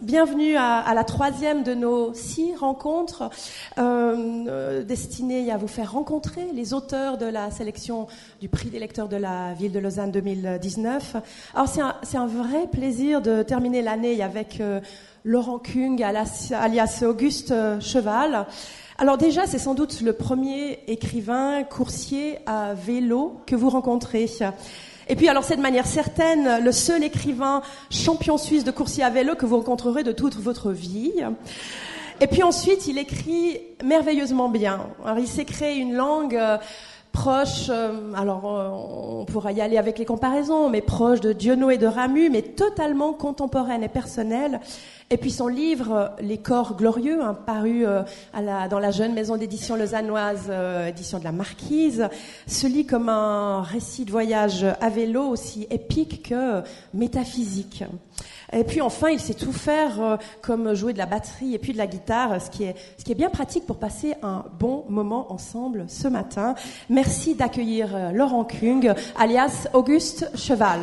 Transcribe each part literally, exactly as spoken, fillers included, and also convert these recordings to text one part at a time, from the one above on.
bienvenue à, à la troisième de nos six rencontres euh, euh, destinées à vous faire rencontrer les auteurs de la sélection du prix des lecteurs de la ville de Lausanne deux mille dix-neuf. Alors c'est un, c'est un vrai plaisir de terminer l'année avec euh, Laurent Kung, alias, alias Auguste Cheval. Alors déjà, c'est sans doute le premier écrivain coursier à vélo que vous rencontrez. Et puis alors c'est de manière certaine le seul écrivain champion suisse de coursier à vélo que vous rencontrerez de toute votre vie. Et puis ensuite, il écrit merveilleusement bien. Alors il s'est créé une langue euh, proche, euh, alors euh, on pourra y aller avec les comparaisons, mais proche de Giono et de Ramu, mais totalement contemporaine et personnelle. Et puis son livre « Les corps glorieux », hein, paru euh, à la, dans la jeune maison d'édition lausannoise, euh, édition de la Marquise, se lit comme un récit de voyage à vélo aussi épique que métaphysique. Et puis enfin, il sait tout faire, euh, comme jouer de la batterie et puis de la guitare, ce qui est, ce qui est bien pratique pour passer un bon moment ensemble ce matin. Merci d'accueillir euh, Laurent Kung, alias Auguste Cheval.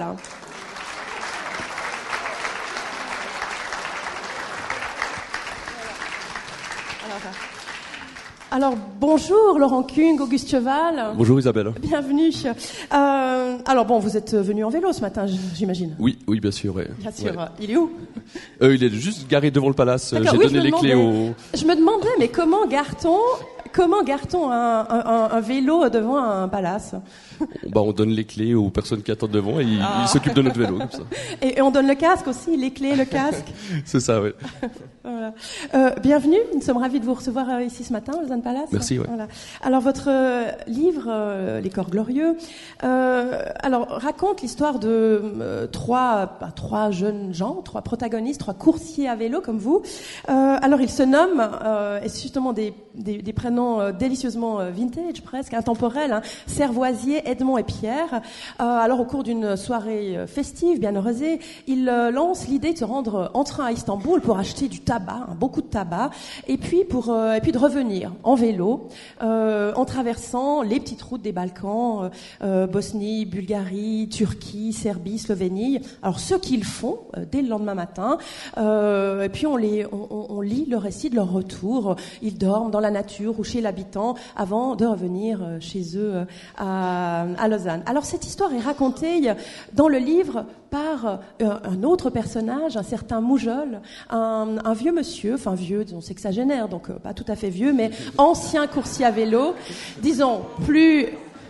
Alors, bonjour Laurent Kung, Auguste Cheval. Bonjour Isabelle. Bienvenue. Euh, alors bon, vous êtes venu en vélo ce matin, j'imagine. Oui, oui, bien sûr. Ouais. Bien sûr. Ouais. Il est où? euh, Il est juste garé devant le palace. D'accord, J'ai oui, donné les demandais, clés au... Je me demandais, mais comment gare-t-on, comment gare-t-on un, un, un vélo devant un palace? Bah, on donne les clés aux personnes qui attendent devant et ils Ah. ils s'occupent de notre vélo comme ça. Et, et on donne le casque aussi, les clés, le casque. C'est ça, oui. Voilà. Euh, bienvenue, nous sommes ravis de vous recevoir euh, ici ce matin au Lausanne Palace. Merci, ouais. Voilà. Alors votre euh, livre, euh, Les corps glorieux, euh, alors raconte l'histoire de euh, trois, bah, trois jeunes gens, trois protagonistes, trois coursiers à vélo comme vous. Euh, alors ils se nomment, euh, et c'est justement des, des, des prénoms euh, délicieusement euh, vintage, presque intemporels, hein, Servoisier, Edmond et Pierre. Euh, alors au cours d'une soirée euh, festive, bien heureusée, ils euh, lancent l'idée de se rendre en train à Istanbul pour acheter du tabac, hein, beaucoup de tabac, et puis pour euh, et puis de revenir en vélo, euh, en traversant les petites routes des Balkans, euh, euh, Bosnie, Bulgarie, Turquie, Serbie, Slovénie. Alors ceux qui le font euh, dès le lendemain matin, euh, et puis on les on, on, on lit le récit de leur retour. Ils dorment dans la nature ou chez l'habitant avant de revenir euh, chez eux euh, à, à Lausanne. Alors cette histoire est racontée dans le livre par euh, un autre personnage, un certain Moujol, un, un vieux monsieur, enfin vieux, disons sexagénaire, donc euh, pas tout à fait vieux, mais ancien coursier à vélo, disons plus,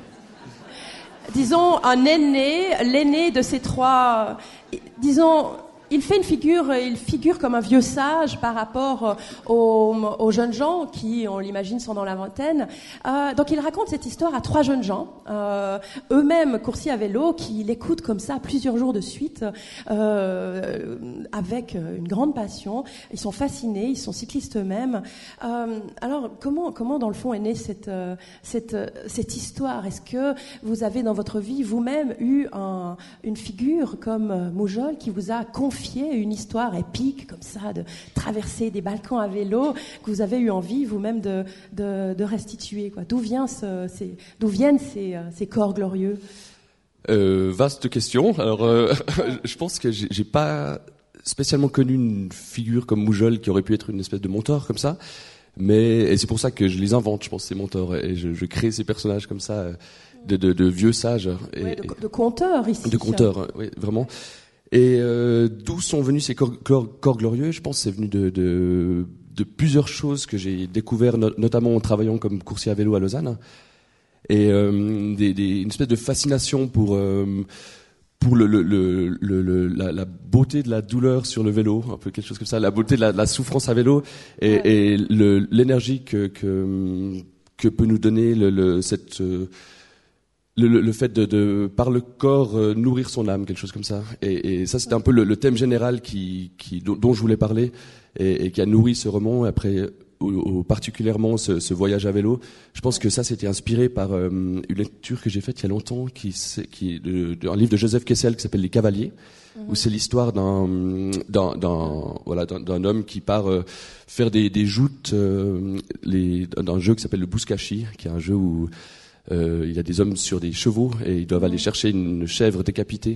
disons un aîné, l'aîné de ces trois, disons. Il fait une figure, il figure comme un vieux sage par rapport aux, aux jeunes gens qui, on l'imagine, sont dans la vingtaine. Euh, donc il raconte cette histoire à trois jeunes gens, euh, eux-mêmes coursiers à vélo, qui l'écoutent comme ça plusieurs jours de suite, euh, avec une grande passion. Ils sont fascinés, ils sont cyclistes eux-mêmes. Euh, alors comment, comment dans le fond est née cette, cette, cette histoire? Est-ce que vous avez dans votre vie vous-même eu un, une figure comme Moujol qui vous a confié une histoire épique comme ça, de traverser des Balkans à vélo, que vous avez eu envie vous-même de, de, de restituer, quoi. D'où vient ce, ces, d'où viennent ces, ces corps glorieux? Euh, vaste question. Alors, euh, je pense que j'ai, j'ai pas spécialement connu une figure comme Moujol qui aurait pu être une espèce de mentor comme ça. Mais et c'est pour ça que je les invente, je pense, ces mentors, et je, je crée ces personnages comme ça, de, de, de vieux sages. Et, ouais, de, de conteurs ici. De conteurs, oui, vraiment. Et euh, d'où sont venus ces corps, corps, corps glorieux? Je pense que c'est venu de, de, de plusieurs choses que j'ai découvert, no- notamment en travaillant comme coursier à vélo à Lausanne, et euh, des, des, une espèce de fascination pour euh, pour le, le, le, le, le la, la beauté de la douleur sur le vélo, un peu quelque chose comme ça, la beauté de la, de la souffrance à vélo, et, ouais. et le, l'énergie que, que que peut nous donner le, le cette euh, Le, le, le fait de, de, par le corps, euh, nourrir son âme, quelque chose comme ça. Et, et ça, c'était un peu le, le thème général qui, qui, dont je voulais parler, et, et qui a nourri ce roman. Après, au, au, particulièrement ce, ce voyage à vélo. Je pense que ça, c'était inspiré par euh, une lecture que j'ai faite il y a longtemps, qui, qui est de, de, un livre de Joseph Kessel qui s'appelle Les Cavaliers, mm-hmm. où c'est l'histoire d'un, d'un, d'un, voilà, d'un, d'un homme qui part euh, faire des, des joutes, euh, les, d'un jeu qui s'appelle le Bouskashi, qui est un jeu où Euh, il y a des hommes sur des chevaux et ils doivent aller chercher une chèvre décapitée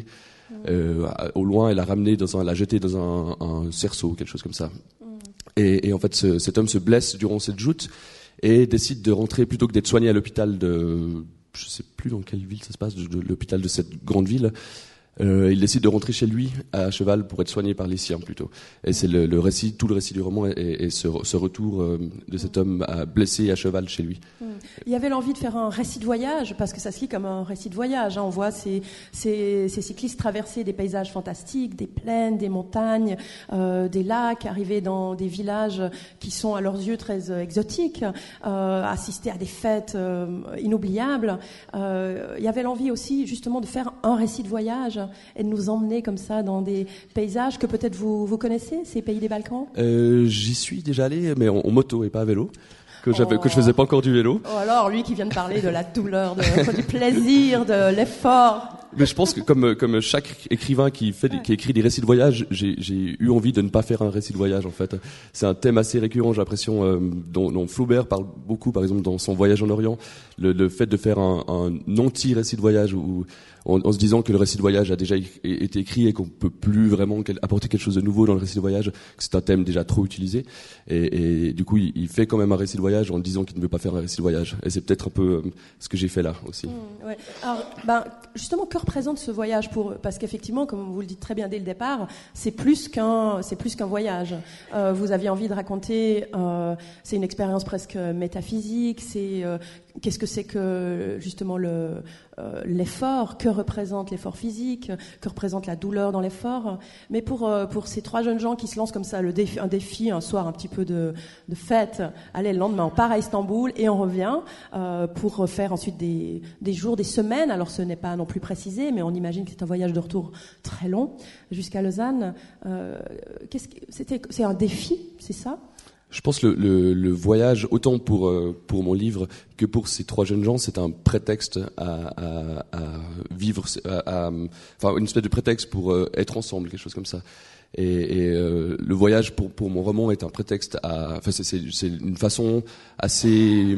Euh, au loin, elle l'a ramené dans un, elle l'a jeté dans un, un cerceau, quelque chose comme ça. Mm. Et, et en fait, ce, cet homme se blesse durant cette joute et décide de rentrer plutôt que d'être soigné à l'hôpital de, je sais plus dans quelle ville ça se passe, de, de l'hôpital de cette grande ville. Euh, il décide de rentrer chez lui à cheval pour être soigné par les siens plutôt. Et c'est le, le récit, tout le récit du roman est, est ce, ce retour euh, de cet homme à, blessé à cheval chez lui. Mmh. Il y avait l'envie de faire un récit de voyage parce que ça se lit comme un récit de voyage. Hein. On voit ces, ces, ces cyclistes traverser des paysages fantastiques, des plaines, des montagnes, euh, des lacs, arriver dans des villages qui sont à leurs yeux très euh, exotiques, euh, assister à des fêtes euh, inoubliables. Euh, il y avait l'envie aussi justement de faire un récit de voyage et de nous emmener comme ça dans des paysages que peut-être vous, vous connaissez, ces pays des Balkans. euh, J'y suis déjà allé, mais en, en moto et pas à vélo. Que, j'avais, oh. que je faisais pas encore du vélo. Oh alors, lui qui vient de parler de la douleur, de, du plaisir, de l'effort. Mais je pense que comme, comme chaque écrivain qui, fait, ouais. qui écrit des récits de voyage, j'ai, j'ai eu envie de ne pas faire un récit de voyage en fait. C'est un thème assez récurrent, j'ai l'impression, euh, dont, dont Flaubert parle beaucoup, par exemple dans son Voyage en Orient, le, le fait de faire un, un anti-récit de voyage où, en, en se disant que le récit de voyage a déjà été écrit et qu'on peut plus vraiment apporter quelque chose de nouveau dans le récit de voyage, que c'est un thème déjà trop utilisé. Et, et du coup, il, il fait quand même un récit de voyage en disant qu'il ne veut pas faire un récit de voyage. Et c'est peut-être un peu euh, ce que j'ai fait là aussi. Mmh, ouais. Alors, ben, justement, que représente ce voyage pour eux ? Parce qu'effectivement, comme vous le dites très bien dès le départ, c'est plus qu'un, c'est plus qu'un voyage. Euh, vous aviez envie de raconter, euh, c'est une expérience presque métaphysique, c'est euh, qu'est-ce que c'est que justement le, euh, l'effort, que représente l'effort physique, que représente la douleur dans l'effort. Mais pour, euh, pour ces trois jeunes gens qui se lancent comme ça, le défi, un défi, un soir un petit peu de, de fête, allez, le lendemain on part à Istanbul et on revient euh, pour faire ensuite des, des jours, des semaines. Alors ce n'est pas non plus précisé, mais on imagine que c'est un voyage de retour très long jusqu'à Lausanne. Euh, qu'est-ce que, c'était, c'est un défi, c'est ça ? Je pense le, le, le voyage, autant pour euh, pour mon livre que pour ces trois jeunes gens, c'est un prétexte à, à, à vivre, à, à, enfin une espèce de prétexte pour euh, être ensemble, quelque chose comme ça. Et, et euh, le voyage pour pour mon roman est un prétexte à, enfin c'est c'est, c'est une façon assez,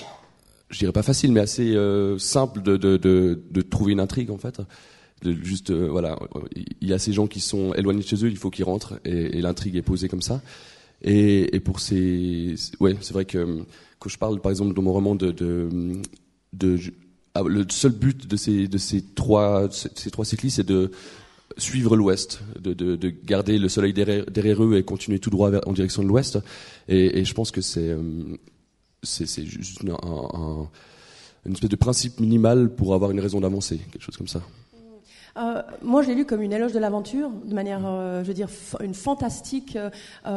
je dirais pas facile, mais assez euh, simple de, de de de trouver une intrigue en fait. De, juste euh, voilà, il y a ces gens qui sont éloignés de chez eux, il faut qu'ils rentrent et, et l'intrigue est posée comme ça. Et, et pour ces, ouais, c'est vrai que quand je parle, par exemple, dans mon roman de, de, de, de le seul but de ces, de ces trois, ces trois cyclistes, c'est de suivre l'Ouest, de, de, de garder le soleil derrière, derrière eux et continuer tout droit vers, en direction de l'Ouest. Et, et je pense que c'est, c'est, c'est juste un, un, une espèce de principe minimal pour avoir une raison d'avancer, quelque chose comme ça. Euh, moi, je l'ai lu comme une éloge de l'aventure, de manière, euh, je veux dire, f- une fantastique, euh,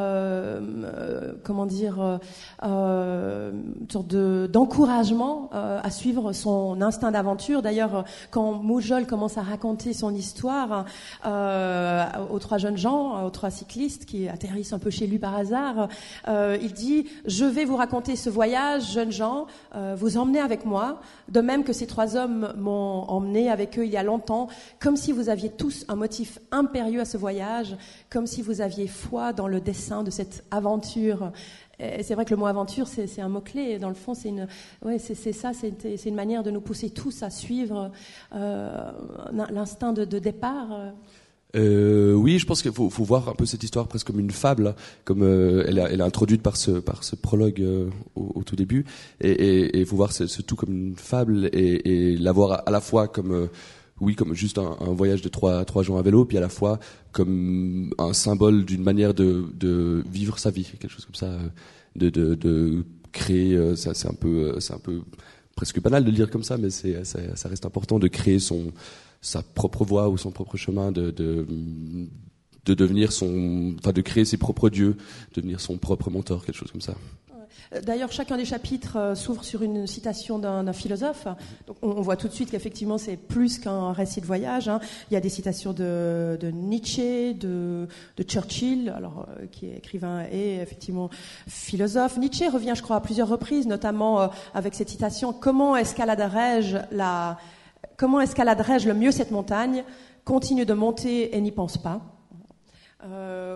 euh, comment dire, euh, une sorte de, d'encouragement euh, à suivre son instinct d'aventure. D'ailleurs, quand Moujol commence à raconter son histoire euh, aux trois jeunes gens, aux trois cyclistes qui atterrissent un peu chez lui par hasard, euh, il dit « Je vais vous raconter ce voyage, jeunes gens, euh, vous emmenez avec moi, de même que ces trois hommes m'ont emmené avec eux il y a longtemps. » Comme si vous aviez tous un motif impérieux à ce voyage, comme si vous aviez foi dans le dessein de cette aventure. Et c'est vrai que le mot aventure, c'est, c'est un mot-clé. Dans le fond, c'est une, ouais, c'est, c'est ça, c'est, c'est une manière de nous pousser tous à suivre euh, l'instinct de, de départ. Euh, oui, je pense qu'il faut, faut voir un peu cette histoire presque comme une fable, comme euh, elle, a, elle est introduite par ce, par ce prologue euh, au, au tout début, et il faut voir ce, ce tout comme une fable et, et la voir à, à la fois comme euh, oui, comme juste un, un voyage de trois, trois gens à vélo, puis à la fois comme un symbole d'une manière de, de vivre sa vie, quelque chose comme ça, de, de, de créer. Ça, c'est un peu, c'est un peu presque banal de le dire comme ça, mais c'est, ça, ça reste important de créer son, sa propre voie ou son propre chemin, de, de, de devenir son, enfin, de créer ses propres dieux, devenir son propre mentor, quelque chose comme ça. D'ailleurs, chacun des chapitres euh, s'ouvre sur une citation d'un, d'un philosophe. Donc, on, on voit tout de suite qu'effectivement, c'est plus qu'un récit de voyage. Hein. Il y a des citations de, de Nietzsche, de, de Churchill, alors euh, qui est écrivain et effectivement philosophe. Nietzsche revient, je crois, à plusieurs reprises, notamment euh, avec cette citation « Comment escaladerai-je la, comment escaladerai-je le mieux cette montagne ? Continue de monter et n'y pense pas. Euh, »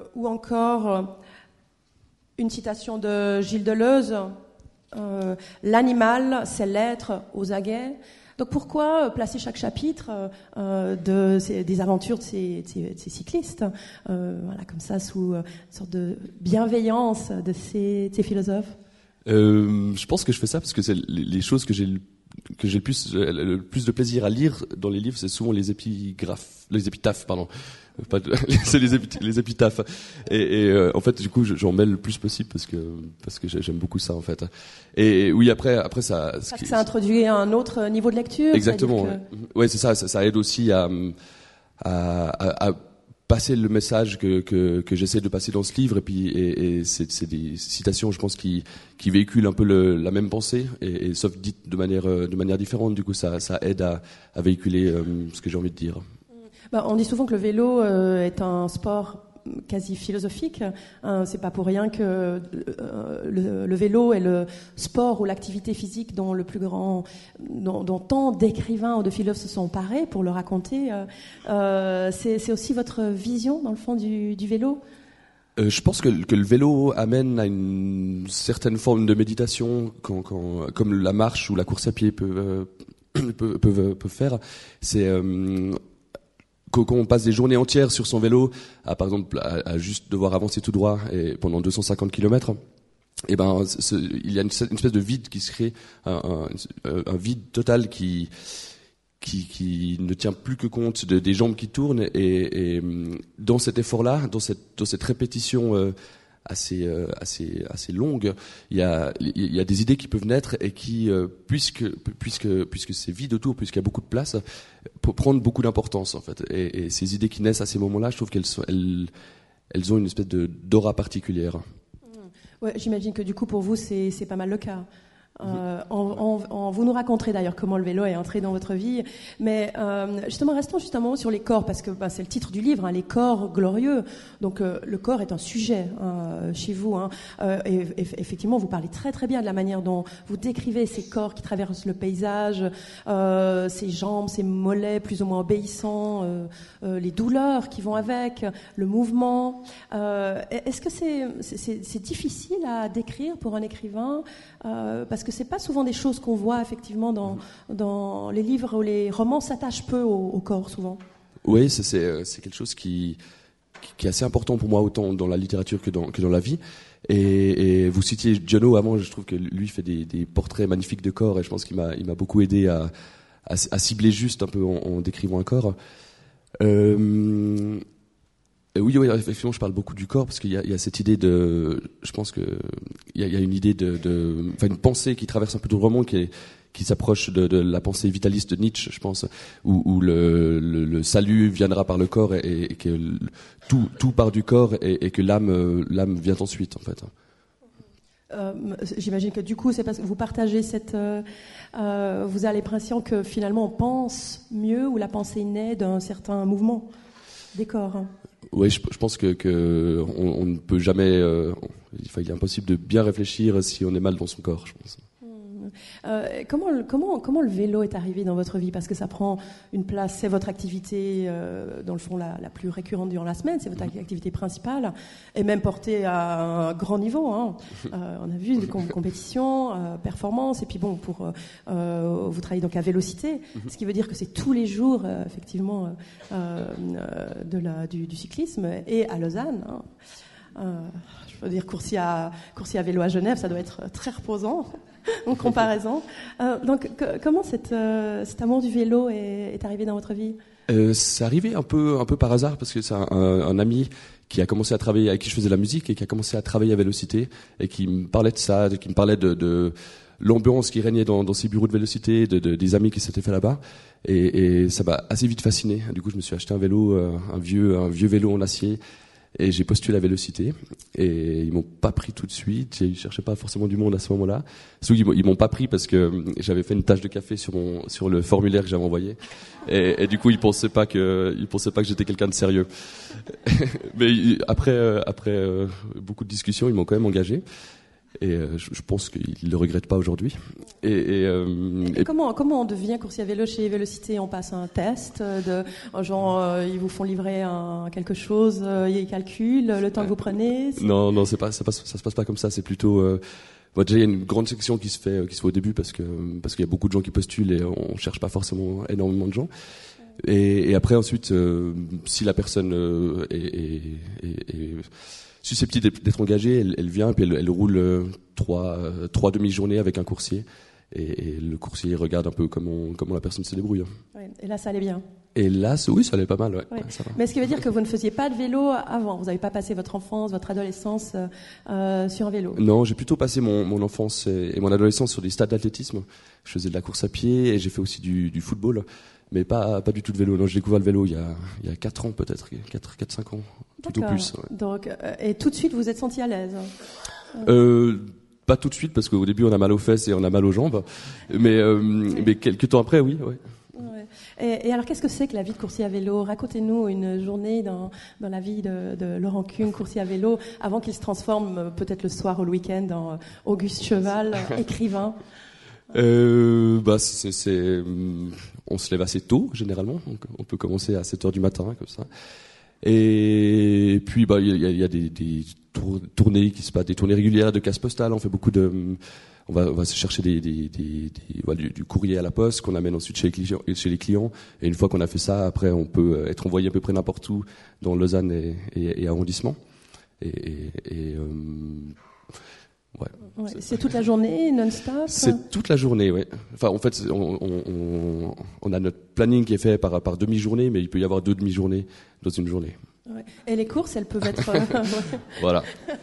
Ou encore... Euh, Une citation de Gilles Deleuze, euh, « L'animal, c'est l'être aux aguets. Donc pourquoi placer chaque chapitre euh, de ces, des aventures de ces, de ces, de ces cyclistes, euh, voilà, comme ça, sous une sorte de bienveillance de ces, de ces philosophes? euh, Je pense que je fais ça parce que c'est les choses que j'ai le que j'ai le plus le plus de plaisir à lire dans les livres, c'est souvent les épigraphes, les épitaphes, pardon. Pas de, c'est les, épit- les épitaphes. Et, et euh, en fait, du coup, j'en mets le plus possible parce que parce que j'aime beaucoup ça en fait. Et, et oui, après après ça. Parce que ça introduit un autre niveau de lecture. Exactement. Que... Ouais, ouais c'est ça, ça. Ça aide aussi à à, à, à passer le message que que, que j'essaie de passer dans ce livre. Et puis et, et c'est, c'est des citations, je pense, qui qui véhiculent un peu le, la même pensée, et, et sauf dites de manière de manière différente. Du coup, ça ça aide à, à véhiculer euh, ce que j'ai envie de dire. Bah, on dit souvent que le vélo euh, est un sport quasi philosophique. Hein, c'est pas pour rien que euh, le, le vélo est le sport ou l'activité physique dont le plus grand, dont, dont tant d'écrivains ou de philosophes se sont emparés pour le raconter. Euh, c'est, c'est aussi votre vision dans le fond du, du vélo. Euh, je pense que, que le vélo amène à une certaine forme de méditation, quand, quand, comme la marche ou la course à pied peuvent peuvent, peuvent, peuvent faire. C'est euh, quand on passe des journées entières sur son vélo, à par exemple à, à juste devoir avancer tout droit et pendant deux cent cinquante kilomètres, et ben ce, il y a une, une espèce de vide qui se crée, un, un, un vide total qui, qui qui ne tient plus que compte de, des jambes qui tournent, et, et dans cet effort-là, dans cette dans cette répétition euh, assez euh, assez assez longue, il y a il y a des idées qui peuvent naître et qui euh, puisque puisque puisque c'est vide autour, puisqu'il y a beaucoup de place, pour prendre beaucoup d'importance en fait. Et, et ces idées qui naissent à ces moments-là, je trouve qu'elles sont elles elles ont une espèce de d'aura particulière. Mmh. Ouais, j'imagine que du coup pour vous c'est c'est pas mal le cas. Euh, on, on, on, vous nous raconterez d'ailleurs comment le vélo est entré dans votre vie, mais euh, justement restons juste un moment sur les corps, parce que bah, c'est le titre du livre, hein, les corps glorieux. Donc euh, le corps est un sujet hein, chez vous, hein, euh, et, et effectivement vous parlez très très bien de la manière dont vous décrivez ces corps qui traversent le paysage, euh, ces jambes, ces mollets plus ou moins obéissants, euh, euh, les douleurs qui vont avec, le mouvement. Euh, est-ce que c'est, c'est, c'est difficile à décrire pour un écrivain, euh, parce que c'est pas souvent des choses qu'on voit effectivement dans, dans les livres où les romans s'attachent peu au, au corps souvent. Oui, c'est, c'est, c'est quelque chose qui, qui est assez important pour moi, autant dans la littérature que dans, que dans la vie. Et, et vous citiez Giono avant, je trouve que lui fait des, des portraits magnifiques de corps, et je pense qu'il m'a, il m'a beaucoup aidé à, à, à cibler juste un peu en, en décrivant un corps. Euh, Oui, oui, effectivement, je parle beaucoup du corps parce qu'il y a, il y a cette idée de, je pense que il y a, il y a une idée de, de, enfin une pensée qui traverse un peu tout le roman, qui est, qui s'approche de, de la pensée vitaliste de Nietzsche, je pense, où, où le, le, le salut viendra par le corps, et, et que tout, tout part du corps, et, et que l'âme, l'âme vient ensuite, en fait. Euh, j'imagine que du coup, c'est parce que vous partagez cette, euh, euh, vous avez l'impression que finalement on pense mieux, ou la pensée naît d'un certain mouvement des corps. Hein. Oui, je, je pense que, que on, on ne peut jamais, euh, enfin, il est impossible de bien réfléchir si on est mal dans son corps, je pense. Euh, comment, comment, comment le vélo est arrivé dans votre vie? Parce que ça prend une place, c'est votre activité, euh, dans le fond, la, la plus récurrente durant la semaine, c'est votre activité principale, et même portée à un grand niveau. Hein. Euh, on a vu des com- compétitions, euh, performances, et puis bon, pour, euh, vous travaillez donc à Vélocité, ce qui veut dire que c'est tous les jours, euh, effectivement, euh, euh, de la, du, du cyclisme, et à Lausanne. Hein. Euh, je veux dire, coursier à, coursier à vélo à Genève, ça doit être très reposant en comparaison. Euh, donc, que, comment cette, euh, cet amour du vélo est, est arrivé dans votre vie? euh, C'est arrivé un peu, un peu par hasard, parce que c'est un, un, un ami qui a commencé à travailler, avec qui je faisais de la musique, et qui a commencé à travailler à Vélocité, et qui me parlait de ça, de, qui me parlait de, de l'ambiance qui régnait dans, dans ces bureaux de Vélocité, de, de, des amis qui s'étaient fait là-bas, et, et ça m'a assez vite fasciné. Du coup, je me suis acheté un vélo, euh, un vieux, un vieux vélo en acier. Et j'ai postulé à Vélocité, et ils m'ont pas pris tout de suite. Ils cherchaient pas forcément du monde à ce moment-là. Ils m'ont, ils m'ont pas pris parce que j'avais fait une tache de café sur mon, sur le formulaire que j'avais envoyé. Et, et du coup, ils pensaient pas que, ils pensaient pas que j'étais quelqu'un de sérieux. Mais après, après beaucoup de discussions, ils m'ont quand même engagé. Et euh, je, je pense qu'ils ne le regrettent pas aujourd'hui. Et, et, euh, et, et comment, comment on devient coursier à vélo chez Vélocité? On passe un test de, genre, euh, ils vous font livrer un, quelque chose, euh, ils calculent le temps que vous prenez? Non, non, c'est pas, ça, passe, ça se passe pas comme ça. C'est plutôt, euh, Bon, déjà, il y a une grande section qui se fait, qui se fait au début parce que parce qu'il y a beaucoup de gens qui postulent et on cherche pas forcément énormément de gens. Et, et après, ensuite, euh, si la personne euh, est, est, est, est susceptible d'être engagée, elle, elle vient et puis elle, elle roule euh, trois, euh, trois demi-journées avec un coursier. Et, et le coursier regarde un peu comment, comment la personne se débrouille. Ouais, et là, ça allait bien. Et là, oui, ça allait pas mal. Ouais. Ouais. Ouais, ça va. Mais ce qui veut dire que vous ne faisiez pas de vélo avant. Vous n'avez pas passé votre enfance, votre adolescence euh, sur un vélo. Non, j'ai plutôt passé mon, mon enfance et, et mon adolescence sur des stades d'athlétisme. Je faisais de la course à pied et j'ai fait aussi du, du football. Mais pas, pas du tout de vélo. Non, j'ai découvert le vélo il y a, il y a quatre ans peut-être, quatre, quatre, cinq ans, tout au plus. Ouais. Donc, euh, et tout de suite, vous êtes senti à l'aise. Euh, pas tout de suite parce qu'au début on a mal aux fesses et on a mal aux jambes, mais euh, mais quelques temps après, oui. Ouais. Ouais. Et, et alors, qu'est-ce que c'est que la vie de coursier à vélo? Racontez-nous une journée dans dans la vie de, de Laurent Kuhn, coursier à vélo, avant qu'il se transforme peut-être le soir ou le week-end en Auguste Cheval, écrivain. Euh, bah c'est, c'est, on se lève assez tôt généralement. On peut commencer à sept heures du matin comme ça. Et puis bah il y a, y a des, des tournées qui se passent, des tournées régulières de casse postale. On fait beaucoup de, on va, on va se chercher des, des, des, des voilà, du, du courrier à la poste qu'on amène ensuite chez les clients, chez les clients. Et une fois qu'on a fait ça, après on peut être envoyé à peu près n'importe où dans Lausanne et, et, et arrondissement. Et, et, et euh, ouais. Ouais, c'est... c'est toute la journée, non-stop. C'est toute la journée, oui. Enfin, en fait, on, on, on, on a notre planning qui est fait par, par demi-journée, mais il peut y avoir deux demi-journées dans une journée. Ouais. Et les courses, elles peuvent être... Voilà.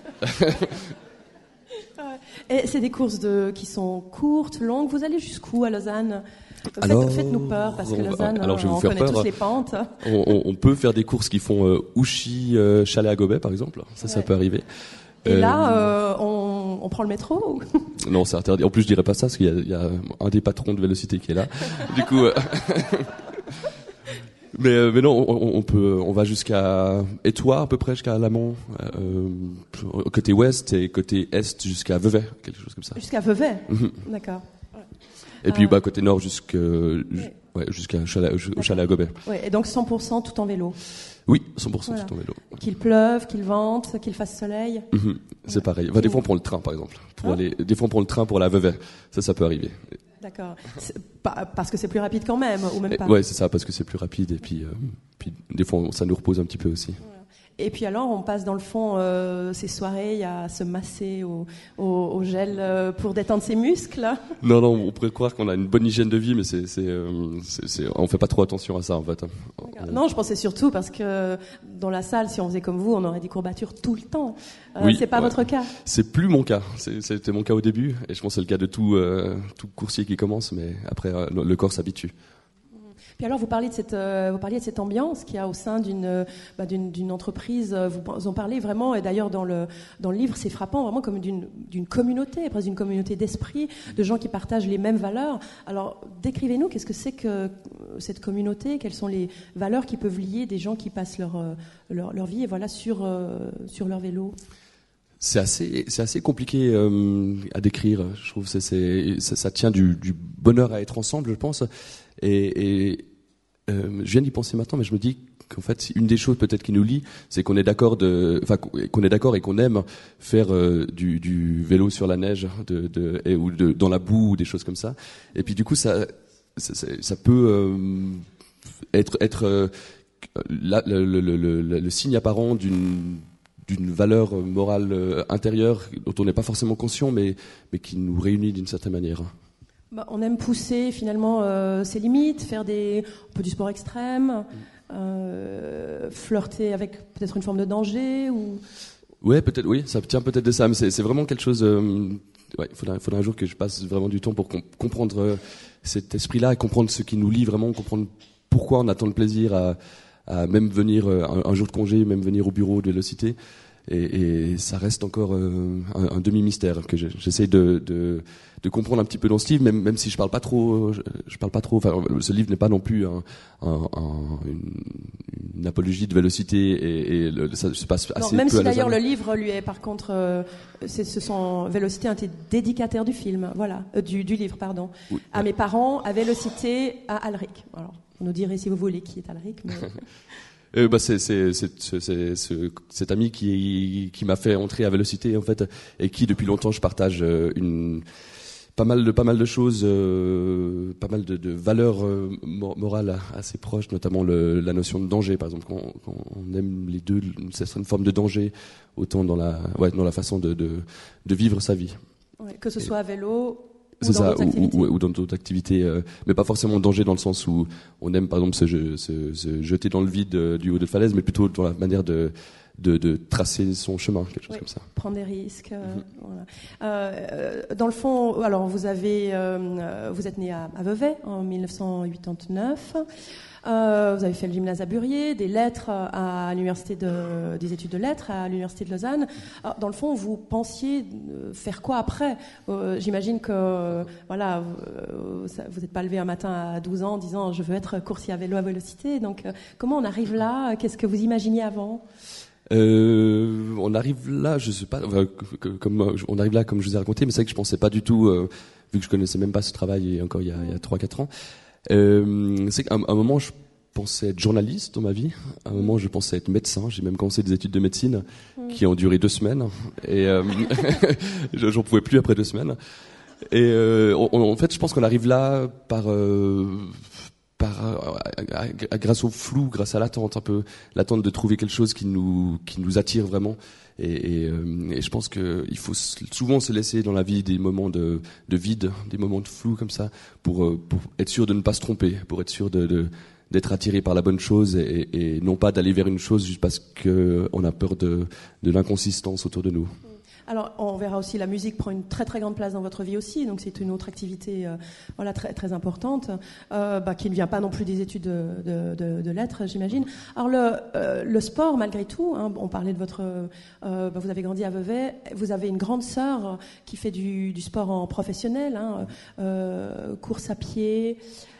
Et c'est des courses de, qui sont courtes, longues. Vous allez jusqu'où à Lausanne? Faites, alors, faites-nous peur, parce que Lausanne, alors, je vais on vous faire connaît peur. tous les pentes. On, on, on peut faire des courses qui font euh, Ouchy, euh, Chalet à Gobet, par exemple. Ça, ouais. Ça peut arriver. Et euh, là, euh, on, on prend le métro ou... Non, c'est interdit. En plus, je dirais pas ça, parce qu'il y a, il y a un des patrons de Vélocité qui est là. Du coup... Euh... Mais, euh, mais non, on, on peut, on va jusqu'à Étoile à peu près, jusqu'à Lamont, euh, côté ouest et côté est jusqu'à Vevey, quelque chose comme ça. Jusqu'à Vevey, mm-hmm. D'accord. Et puis euh... bah côté nord jusqu'à, ouais. Ouais, jusqu'à Chalet, au Chalet à Gobet. Ouais, et donc cent pour cent tout en vélo. Oui, cent pour cent voilà. Tout en vélo. Qu'il pleuve, qu'il vente, qu'il fasse soleil. Mm-hmm. C'est ouais. pareil. Enfin, des fois on prend le train par exemple, pour hein? aller. Des fois on prend le train pour aller à Vevey. Ça, ça peut arriver. D'accord. Pas, parce que c'est plus rapide quand même, ou même pas. Ouais, c'est ça, parce que c'est plus rapide et puis, euh, puis des fois ça nous repose un petit peu aussi. Ouais. Et puis alors, on passe dans le fond euh, ces soirées à se masser au, au, au gel euh, pour détendre ses muscles. Non, non, on pourrait croire qu'on a une bonne hygiène de vie, mais c'est, c'est, euh, c'est, c'est, on fait pas trop attention à ça en fait. On... Non, je pensais surtout parce que dans la salle, si on faisait comme vous, on aurait des courbatures tout le temps. Euh, oui, c'est pas ouais. votre cas. C'est plus mon cas. C'est, c'était mon cas au début, et je pense que c'est le cas de tout, euh, tout coursier qui commence, mais après euh, le corps s'habitue. Puis alors, vous parliez de cette, euh, vous parliez de cette ambiance qu'il y a au sein d'une, bah, d'une, d'une entreprise. Vous en parlez vraiment, et d'ailleurs dans le dans le livre, c'est frappant, vraiment comme d'une d'une communauté, presque d'une communauté d'esprit, de gens qui partagent les mêmes valeurs. Alors, décrivez-nous, qu'est-ce que c'est que cette communauté? Quelles sont les valeurs qui peuvent lier des gens qui passent leur leur, leur vie, et voilà, sur euh, sur leur vélo? C'est assez, c'est assez compliqué euh, à décrire. Je trouve que c'est, c'est, ça, ça tient du, du bonheur à être ensemble, je pense. Et, et euh, je viens d'y penser maintenant, mais je me dis qu'en fait, une des choses peut-être qui nous lie, c'est qu'on est d'accord de, enfin, qu'on est d'accord et qu'on aime faire euh, du, du vélo sur la neige, de, de, et, ou de, dans la boue, ou des choses comme ça. Et puis du coup, ça, ça, ça, ça peut euh, être, être euh, la, le, le, le, le, le signe apparent d'une d'une valeur morale euh, intérieure dont on n'est pas forcément conscient, mais, mais qui nous réunit d'une certaine manière. Bah, on aime pousser finalement euh, ses limites, faire des, un peu du sport extrême, euh, flirter avec peut-être une forme de danger ou... Ouais, peut-être, oui, ça tient peut-être de ça, mais c'est, c'est vraiment quelque chose... Euh, ouais, il faudra, faudra un jour que je passe vraiment du temps pour com- comprendre euh, cet esprit-là et comprendre ce qui nous lie vraiment, comprendre pourquoi on a tant de plaisir à... à même venir un, un jour de congé, même venir au bureau de Vélocité, et, et ça reste encore euh, un, un demi-mystère que j'essaie de, de, de comprendre un petit peu dans ce livre, même, même si je parle pas trop, je, je parle pas trop. Enfin, ce livre n'est pas non plus un, un, un, une, une apologie de Vélocité, et, et le, ça se passe assez non, même peu si à d'ailleurs Lausanne. le livre lui est par contre, euh, c'est, ce sont Vélocité a été dédicataire du film, voilà, euh, du, du livre, pardon, oui, à ouais. mes parents à Vélocité à Alric. Alors, vous nous direz si vous voulez qui est Alric, mais... Euh, bah c'est c'est c'est, c'est, c'est ce, cet ami qui qui m'a fait entrer à Vélocité en fait, et qui depuis longtemps je partage une pas mal de pas mal de choses, euh, pas mal de, de valeurs euh, morales assez proches, notamment le, la notion de danger, par exemple, quand, quand on aime les deux une certaine forme de danger, autant dans la ouais dans la façon de de, de vivre sa vie. Ouais, que ce soit à vélo. C'est ça, ou, ou, ou dans d'autres activités, euh, mais pas forcément danger dans le sens où on aime par exemple se, se, se jeter dans le vide euh, du haut de falaise, mais plutôt dans la manière de, de, de tracer son chemin, quelque chose oui, comme ça. Prendre des risques. Euh, mm-hmm. voilà. euh, dans le fond, alors vous avez, euh, vous êtes né à, à Vevey en dix-neuf cent quatre-vingt-neuf. Euh, vous avez fait le gymnase à Burier, des lettres à l'université de, des études de lettres à l'université de Lausanne. Alors, dans le fond, vous pensiez faire quoi après ? euh, J'imagine que voilà, vous n'êtes pas levé un matin à douze ans en disant je veux être coursier à vélo à Vélocité. Donc, euh, comment on arrive là ? Qu'est-ce que vous imaginiez avant ? Euh, on arrive là, je sais pas, enfin, comme on arrive là comme je vous ai raconté, mais c'est vrai que je pensais pas du tout, euh, vu que je connaissais même pas ce travail encore il y a, il y a trois quatre ans. Euh, c'est qu'à un, un moment je pensais être journaliste dans ma vie, à un moment je pensais être médecin, j'ai même commencé des études de médecine mmh. qui ont duré deux semaines et euh, j'en pouvais plus après deux semaines. Et euh, on, en fait je pense qu'on arrive là par euh, par à, à, à, grâce au flou, grâce à l'attente un peu, l'attente de trouver quelque chose qui nous qui nous attire vraiment. Et, et, euh, et je pense que il faut souvent se laisser dans la vie des moments de, de vide, des moments de flou comme ça, pour, pour être sûr de ne pas se tromper, pour être sûr de, de d'être attiré par la bonne chose et, et non pas d'aller vers une chose juste parce que on a peur de, de l'inconsistance autour de nous. Alors, on verra aussi la musique prend une très très grande place dans votre vie aussi, donc c'est une autre activité, euh, voilà, très très importante, euh, bah, qui ne vient pas non plus des études de, de, de, de lettres, j'imagine. Alors le, euh, le sport, malgré tout, hein, on parlait de votre, euh, bah, vous avez grandi à Vevey, vous avez une grande sœur qui fait du, du sport en professionnel, hein, euh, course à pied.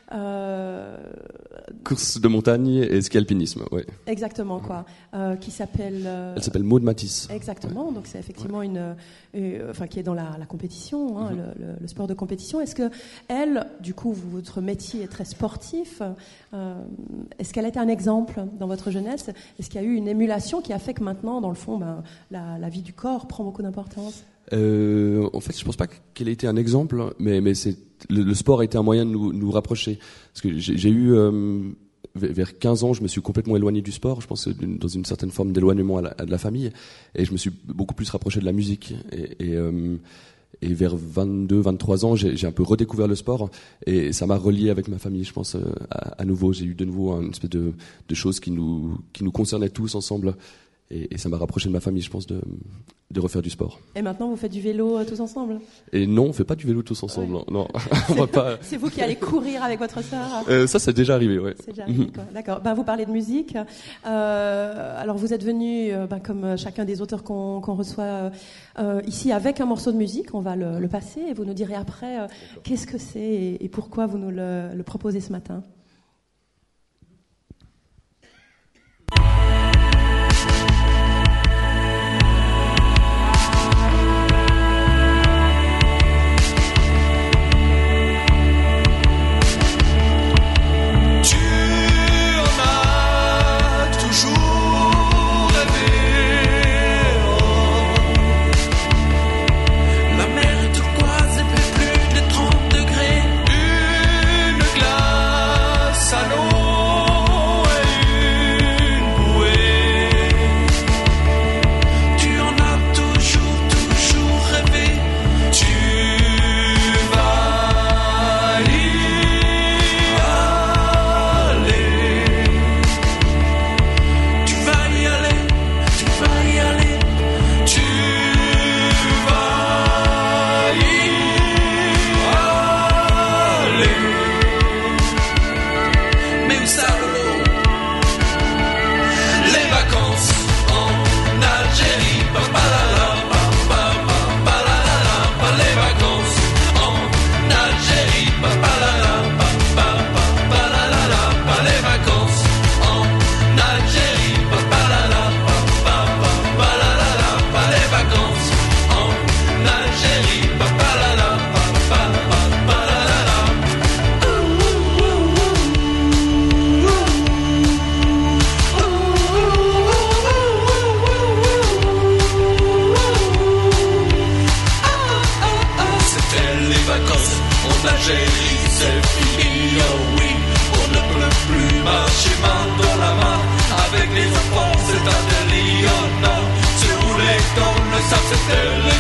Euh... Course de montagne et ski alpinisme, oui. Exactement, quoi. Euh, qui s'appelle. Euh... Elle s'appelle Maud Matisse. Exactement, ouais. Donc c'est effectivement ouais. une, une, enfin qui est dans la, la compétition, hein, mm-hmm. le, le, le sport de compétition. Est-ce que elle, du coup, votre métier est très sportif. Euh, est-ce qu'elle était un exemple dans votre jeunesse ? Est-ce qu'il y a eu une émulation qui a fait que maintenant, dans le fond, ben, la, la vie du corps prend beaucoup d'importance ? Euh, en fait, je pense pas qu'elle ait été un exemple, mais mais c'est le, le sport a été un moyen de nous, nous rapprocher. Parce que j'ai, j'ai eu euh, vers quinze ans, je me suis complètement éloigné du sport. Je pense dans une certaine forme d'éloignement à, la, à de la famille, et je me suis beaucoup plus rapproché de la musique. Et, et, euh, et vers vingt-deux, vingt-trois ans, j'ai, j'ai un peu redécouvert le sport, et ça m'a relié avec ma famille. Je pense à, à nouveau, j'ai eu de nouveau une espèce de, de choses qui nous qui nous concernaient tous ensemble. Et, et ça m'a rapproché de ma famille, je pense, de, de refaire du sport. Et maintenant, vous faites du vélo euh, tous ensemble ? Et non, on fait pas du vélo tous ensemble. Ouais. Non, on va pas. C'est vous qui allez courir avec votre sœur ? euh, Ça, c'est déjà arrivé, ouais. C'est déjà arrivé, quoi. D'accord. Ben, vous parlez de musique. Euh, alors, vous êtes venu, euh, ben, comme chacun des auteurs qu'on, qu'on reçoit euh, ici, avec un morceau de musique. On va le, le passer et vous nous direz après euh, qu'est-ce que c'est et, et pourquoi vous nous le, le proposez ce matin. La mer est turquoise et fait plus de trente degrés. Une glace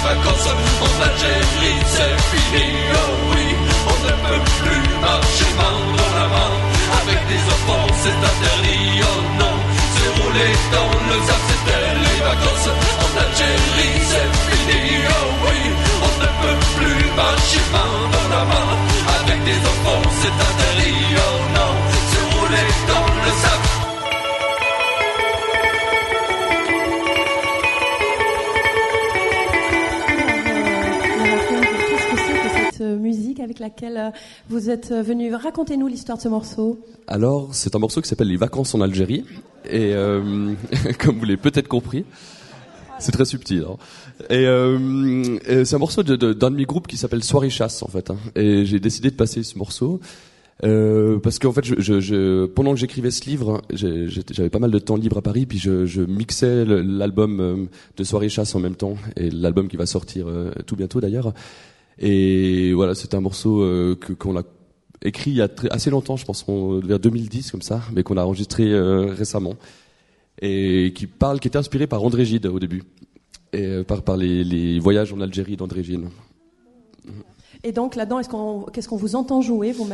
vacances en Algérie, c'est fini, oh oui. On ne peut plus marcher main dans la main. Avec des enfants, c'est interdit, oh non. Se rouler dans le sable, c'était les vacances en Algérie, c'est fini, oh oui. On ne peut plus marcher main dans la main. Avec des enfants, c'est interdit, oh non. Se rouler dans le sable. Musique avec laquelle vous êtes venu. Racontez-nous l'histoire de ce morceau. Alors, c'est un morceau qui s'appelle Les vacances en Algérie. Et euh, comme vous l'avez peut-être compris, c'est très subtil. Hein. Et, euh, et c'est un morceau de, de, d'un de mes groupes qui s'appelle Soirée Chasse, en fait. Hein. Et j'ai décidé de passer ce morceau. Euh, parce qu'en fait, je, je, je, pendant que j'écrivais ce livre, j'ai, j'avais pas mal de temps libre à Paris, puis je, je mixais le, l'album de Soirée Chasse en même temps, et l'album qui va sortir euh, tout bientôt d'ailleurs. Et voilà, c'est un morceau euh, que, qu'on a écrit il y a très, assez longtemps, je pense, on, vers deux mille dix comme ça, mais qu'on a enregistré euh, récemment, et qui parle, qui était inspiré par André Gide au début, et euh, par par les, les voyages en Algérie d'André Gide. Et donc là-dedans, est-ce qu'on, qu'est-ce qu'on vous entend jouer vous-même ?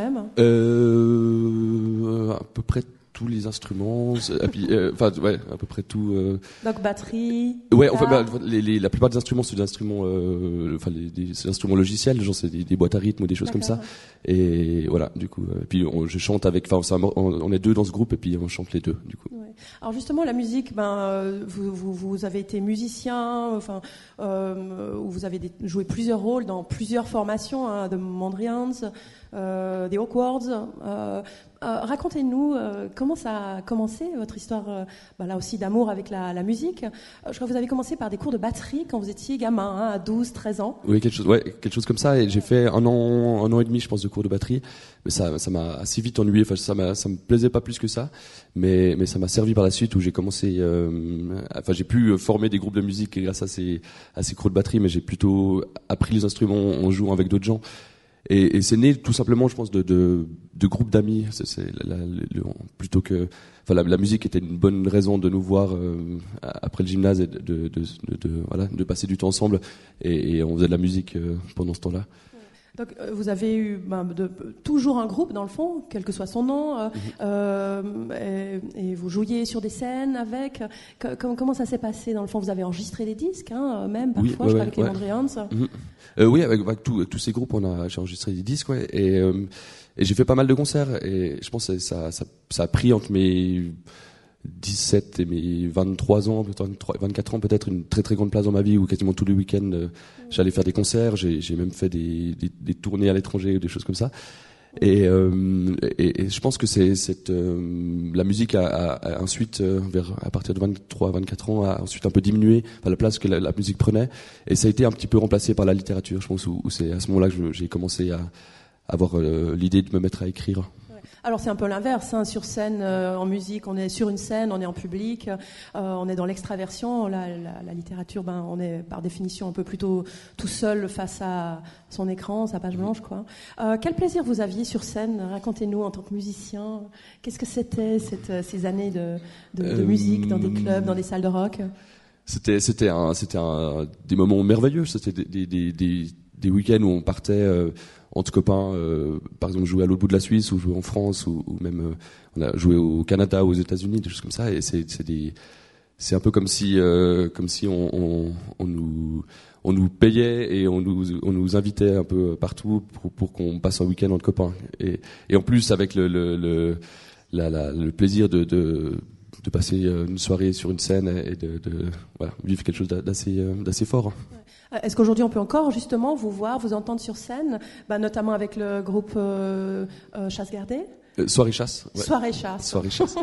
euh, À peu près tous les instruments, et puis, euh, enfin ouais, à peu près tout. Euh... Donc batterie. Ouais, en fait, bah, les, les, la plupart des instruments c'est des instruments, euh, enfin les, des, des instruments logiciels, genre c'est des, des boîtes à rythme ou des choses D'accord. comme ça. Et voilà, du coup, euh, puis on, je chante avec, enfin on, on est deux dans ce groupe et puis on chante les deux, du coup. Ouais. Alors justement, la musique, ben vous, vous, vous avez été musicien, enfin euh, vous avez des, joué plusieurs rôles dans plusieurs formations, hein, de Mondrians, euh, des Awkwards. Euh, Euh, racontez-nous euh, comment ça a commencé, votre histoire, euh, bah, là aussi d'amour avec la, la musique. Euh, je crois que vous avez commencé par des cours de batterie quand vous étiez gamin, hein, à douze, treize ans. Oui, quelque chose, ouais, quelque chose comme ça. Et j'ai fait un an, un an et demi, je pense, de cours de batterie. Mais ça, ça m'a assez vite ennuyé. Enfin, ça m'a, ça me plaisait pas plus que ça. Mais, mais ça m'a servi par la suite où j'ai commencé, euh, enfin, j'ai pu former des groupes de musique grâce à ces, à ces cours de batterie. Mais j'ai plutôt appris les instruments en jouant avec d'autres gens. Et, et c'est né tout simplement, je pense, de, de, de groupes d'amis. C'est, c'est la, la, le, plutôt que, enfin, la, la musique était une bonne raison de nous voir euh, après le gymnase et de, de, de, de, de, voilà, de passer du temps ensemble. Et, et on faisait de la musique euh, pendant ce temps-là. Donc, euh, vous avez eu ben, de, toujours un groupe, dans le fond, quel que soit son nom, euh, mm-hmm. euh, et, et vous jouiez sur des scènes avec. Que, comment, comment ça s'est passé, dans le fond? Vous avez enregistré des disques, hein, même, parfois, oui, ouais, je crois, avec ouais. les Mondrians. Mm-hmm. Euh, oui, avec, avec, tout, avec tous ces groupes, on a, j'ai enregistré des disques, ouais, et, euh, et j'ai fait pas mal de concerts, et je pense que ça, ça, ça a pris entre mes dix-sept et mes vingt-trois ans, vingt-quatre ans peut-être, une très très grande place dans ma vie où quasiment tous les week-ends euh, j'allais faire des concerts, j'ai, j'ai même fait des, des, des tournées à l'étranger ou des choses comme ça. Et, euh, et, et je pense que c'est cette euh, la musique a, a, a ensuite euh, vers à partir de vingt-trois vingt-quatre ans a ensuite un peu diminué, enfin, la place que la, la musique prenait, et ça a été un petit peu remplacé par la littérature, je pense, où, où c'est à ce moment-là que je, j'ai commencé à avoir euh, l'idée de me mettre à écrire. Alors c'est un peu l'inverse, hein. Sur scène, euh, en musique, on est sur une scène, on est en public, euh, on est dans l'extraversion. La, la, la littérature, ben, on est par définition un peu plutôt tout seul face à son écran, sa page blanche, quoi. Euh, quel plaisir vous aviez sur scène? Racontez-nous en tant que musicien. Qu'est-ce que c'était cette, ces années de, de, de euh, musique dans des clubs, dans des salles de rock? C'était, c'était, un, c'était un, des moments merveilleux. C'était des, des, des, des week-ends où on partait. Euh, entre copains, euh, par exemple jouer à l'autre bout de la Suisse ou jouer en France ou, ou même euh, on a joué au Canada, aux États-Unis, des choses comme ça. Et c'est, c'est des, c'est un peu comme si, euh, comme si on, on, on nous, on nous payait et on nous, on nous invitait un peu partout pour, pour qu'on passe un week-end entre copains. Et, et en plus avec le, le, le, la, la, le plaisir de, de, de passer une soirée sur une scène et de, de voilà, vivre quelque chose d'assez, d'assez fort. Est-ce qu'aujourd'hui on peut encore justement vous voir, vous entendre sur scène, bah, notamment avec le groupe euh, euh, Chasse Gardée? euh, Soirée Chasse. Ouais. Soirée Chasse. Soirée Chasse.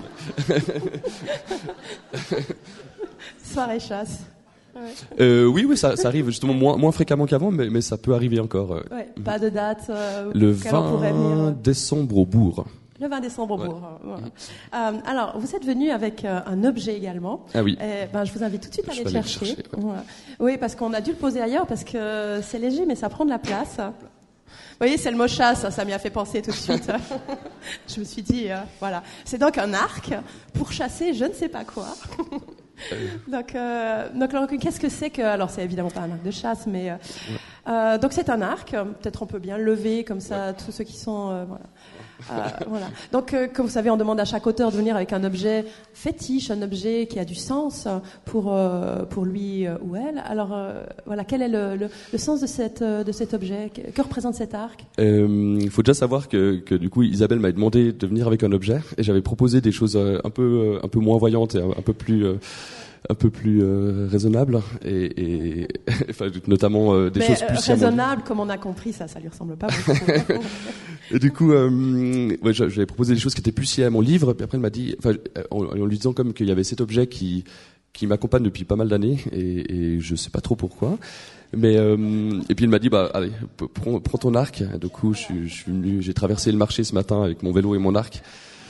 Soirée Chasse. Ouais. Euh, oui, oui, ça, ça arrive justement moins, moins fréquemment qu'avant, mais, mais ça peut arriver encore. Euh. Ouais, pas de date. Euh, le vingt décembre au Bourg. Le vingt décembre au Bourg. Ouais. Voilà. Euh, alors, vous êtes venu avec euh, un objet également. Ah oui. Et, ben, je vous invite tout de suite à aller le chercher. chercher ouais. Voilà. Oui, parce qu'on a dû le poser ailleurs parce que c'est léger, mais ça prend de la place. Vous voyez, c'est le mot chasse, ça, ça m'y a fait penser tout de suite. Je me suis dit, euh, voilà. C'est donc un arc pour chasser je ne sais pas quoi. donc, euh, donc alors, qu'est-ce que c'est que... Alors, c'est évidemment pas un arc de chasse, mais... Euh, ouais. euh, donc, c'est un arc. Peut-être on peut bien lever comme ça, ouais. tous ceux qui sont... Euh, voilà. Euh, voilà. Donc, euh, comme vous savez, on demande à chaque auteur de venir avec un objet fétiche, un objet qui a du sens pour euh, pour lui euh, ou elle. Alors, euh, voilà, quel est le, le, le sens de cette de cet objet? Que, que représente cet arc? Il euh, faut déjà savoir que que du coup, Isabelle m'a demandé de venir avec un objet, et j'avais proposé des choses un peu un peu moins voyantes et un peu plus euh, un peu plus euh, raisonnable et, et enfin, notamment euh, des mais, choses plus euh, raisonnable, comme on a compris, ça, ça lui ressemble pas beaucoup. Et du coup, euh, ouais, j'avais proposé des choses qui étaient plus liées à mon livre. Puis après, elle m'a dit, enfin, en, en lui disant comme qu'il y avait cet objet qui qui m'accompagne depuis pas mal d'années et, et je sais pas trop pourquoi. Mais euh, et puis il m'a dit, bah allez, prends, prends ton arc. Et du coup, je, je suis venu, j'ai traversé le marché ce matin avec mon vélo et mon arc.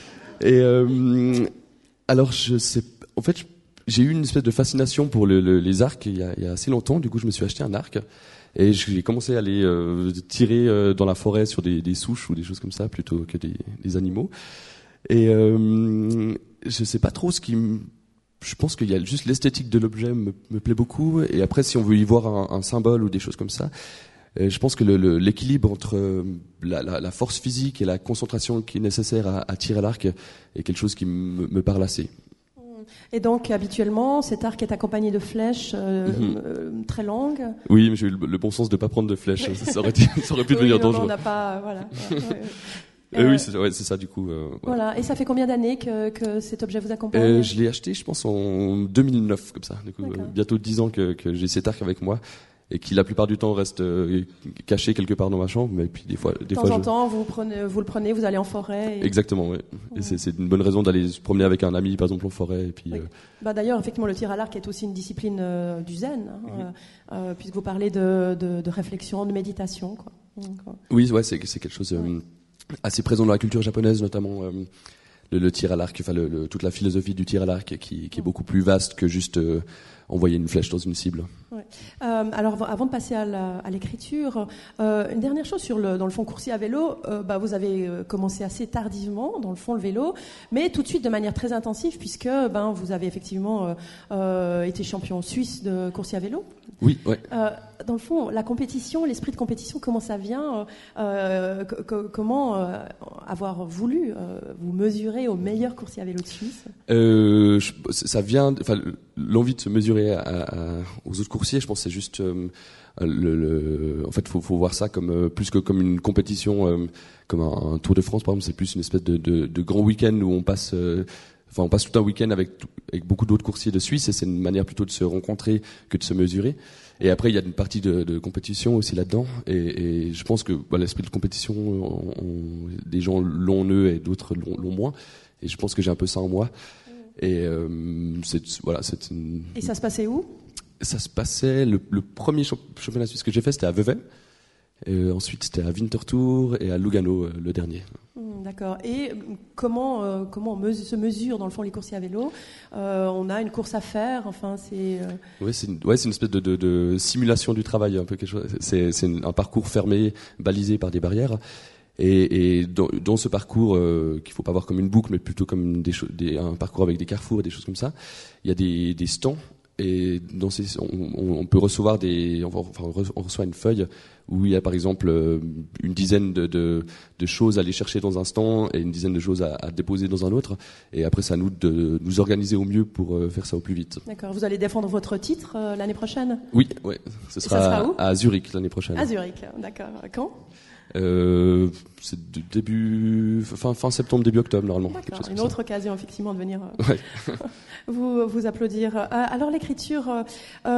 Et euh, alors, je sais, en fait. Je, J'ai eu une espèce de fascination pour le, le, les arcs il y, a, il y a assez longtemps. Du coup, je me suis acheté un arc et j'ai commencé à aller euh, tirer euh, dans la forêt sur des, des souches ou des choses comme ça plutôt que des, des animaux. Et euh, je sais pas trop ce qui me... Je pense qu'il y a juste l'esthétique de l'objet me, me plaît beaucoup. Et après, si on veut y voir un, un symbole ou des choses comme ça, euh, je pense que le, le, l'équilibre entre la, la, la force physique et la concentration qui est nécessaire à, à tirer l'arc est quelque chose qui me, me parle assez. Et donc, habituellement, cet arc est accompagné de flèches euh, mm-hmm. euh, très longues. Oui, mais j'ai eu le, le bon sens de ne pas prendre de flèches. ça, aurait, ça aurait pu devenir oui, dangereux. On n'a pas, voilà. ouais, ouais. Euh, euh, oui, c'est, ouais, c'est ça, du coup. Euh, voilà. voilà. Et ça fait combien d'années que, que cet objet vous accompagne? euh, Je l'ai acheté, je pense, en deux mille neuf, comme ça. Du coup, euh, bientôt dix ans que, que j'ai cet arc avec moi. Et qui la plupart du temps reste euh, caché quelque part dans ma chambre, mais puis des fois, des de temps fois, en je... temps, vous prenez, vous le prenez, vous allez en forêt. Et... Exactement, oui. Ouais. Et c'est, c'est une bonne raison d'aller se promener avec un ami, par exemple en forêt, et puis. Oui. Euh... Bah d'ailleurs, effectivement, le tir à l'arc est aussi une discipline euh, du zen, hein, Mm-hmm. euh, puisque vous parlez de, de, de réflexion, de méditation, quoi. Donc, quoi. Oui, ouais, c'est, c'est quelque chose euh, ouais. assez présent dans la culture japonaise, notamment. Euh, Le, le tir à l'arc, enfin le, le, toute la philosophie du tir à l'arc qui, qui est beaucoup plus vaste que juste euh, envoyer une flèche dans une cible. Ouais. Euh, alors avant de passer à, la, à l'écriture, euh, une dernière chose sur le, dans le fond coursier à vélo, euh, bah, vous avez commencé assez tardivement dans le fond le vélo, mais tout de suite de manière très intensive puisque ben vous avez effectivement euh, euh, été champion suisse de coursier à vélo. Oui, ouais. Euh, dans le fond, la compétition, l'esprit de compétition, comment ça vient euh, c- c- Comment euh, avoir voulu euh, vous mesurer au meilleur coursier à vélo de Suisse? euh, je, Ça vient, enfin, l'envie de se mesurer à, à, aux autres coursiers, je pense, que c'est juste, euh, le, le, en fait, faut, faut voir ça comme euh, plus que comme une compétition, euh, comme un, un Tour de France, par exemple, c'est plus une espèce de, de, de grand week-end où on passe. Euh, Enfin, on passe tout un week-end avec, tout, avec beaucoup d'autres coursiers de Suisse et c'est une manière plutôt de se rencontrer que de se mesurer. Et après, il y a une partie de, de compétition aussi là-dedans. Et, et je pense que bah, l'esprit de compétition, on, on, des gens l'ont en eux et d'autres l'ont, l'ont moins. Et je pense que j'ai un peu ça en moi. Et euh, c'est, voilà, c'est une... Et ça se passait où? Ça se passait, le, le premier championnat suisse que j'ai fait, c'était à Vevey. Et ensuite, c'était à Winterthur et à Lugano, euh, le dernier. Mmh, d'accord. Et comment, euh, comment on mesu- se mesure, dans le fond, les coursiers à vélo? euh, On a une course à faire, enfin, c'est... Euh... Ouais, c'est une, ouais, c'est une espèce de, de, de simulation du travail, un peu quelque chose. C'est, c'est un parcours fermé, balisé par des barrières. Et, et dans, dans ce parcours, euh, qu'il faut pas voir comme une boucle, mais plutôt comme des, des, un parcours avec des carrefours et des choses comme ça, il y a des, des stands. Et dans ces, on, on peut recevoir des, enfin, on reçoit une feuille où il y a par exemple une dizaine de, de, de choses à aller chercher dans un stand et une dizaine de choses à, à déposer dans un autre. Et après, c'est à nous de nous organiser au mieux pour faire ça au plus vite. D'accord. Vous allez défendre votre titre euh, l'année prochaine? Oui, ouais. Ce sera, ça sera où? À Zurich l'année prochaine. À Zurich, d'accord. Quand? Euh, c'est début fin fin septembre, début octobre normalement. D'accord. Une autre ça. Occasion effectivement de venir euh, ouais. vous vous applaudir. Euh, alors l'écriture, euh,